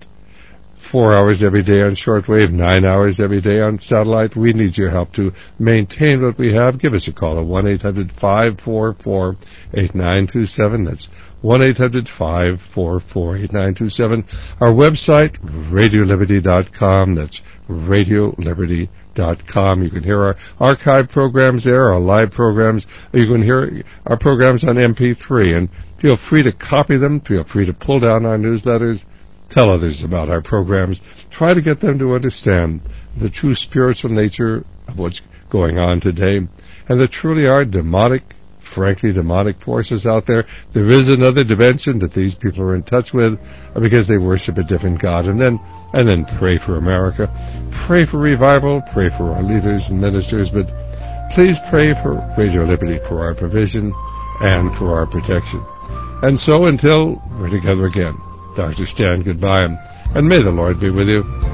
four hours every day on shortwave, nine hours every day on satellite. We need your help to maintain what we have. Give us a call at one eight hundred five four four eight nine two seven. That's one eight hundred five four four eight nine two seven. Our website, radio liberty dot com. That's radio liberty dot com. You can hear our archive programs there, our live programs. You can hear our programs on M P three, and feel free to copy them. Feel free to pull down our newsletters. Tell others about our programs. Try to get them to understand the true spiritual nature of what's going on today. And there truly are demonic, frankly demonic forces out there. There is another dimension that these people are in touch with because they worship a different God. And then and then pray for America. Pray for revival. Pray for our leaders and ministers. But please pray for Radio Liberty, for our provision and for our protection. And so until we're together again, Doctor Stan, goodbye, and may the Lord be with you.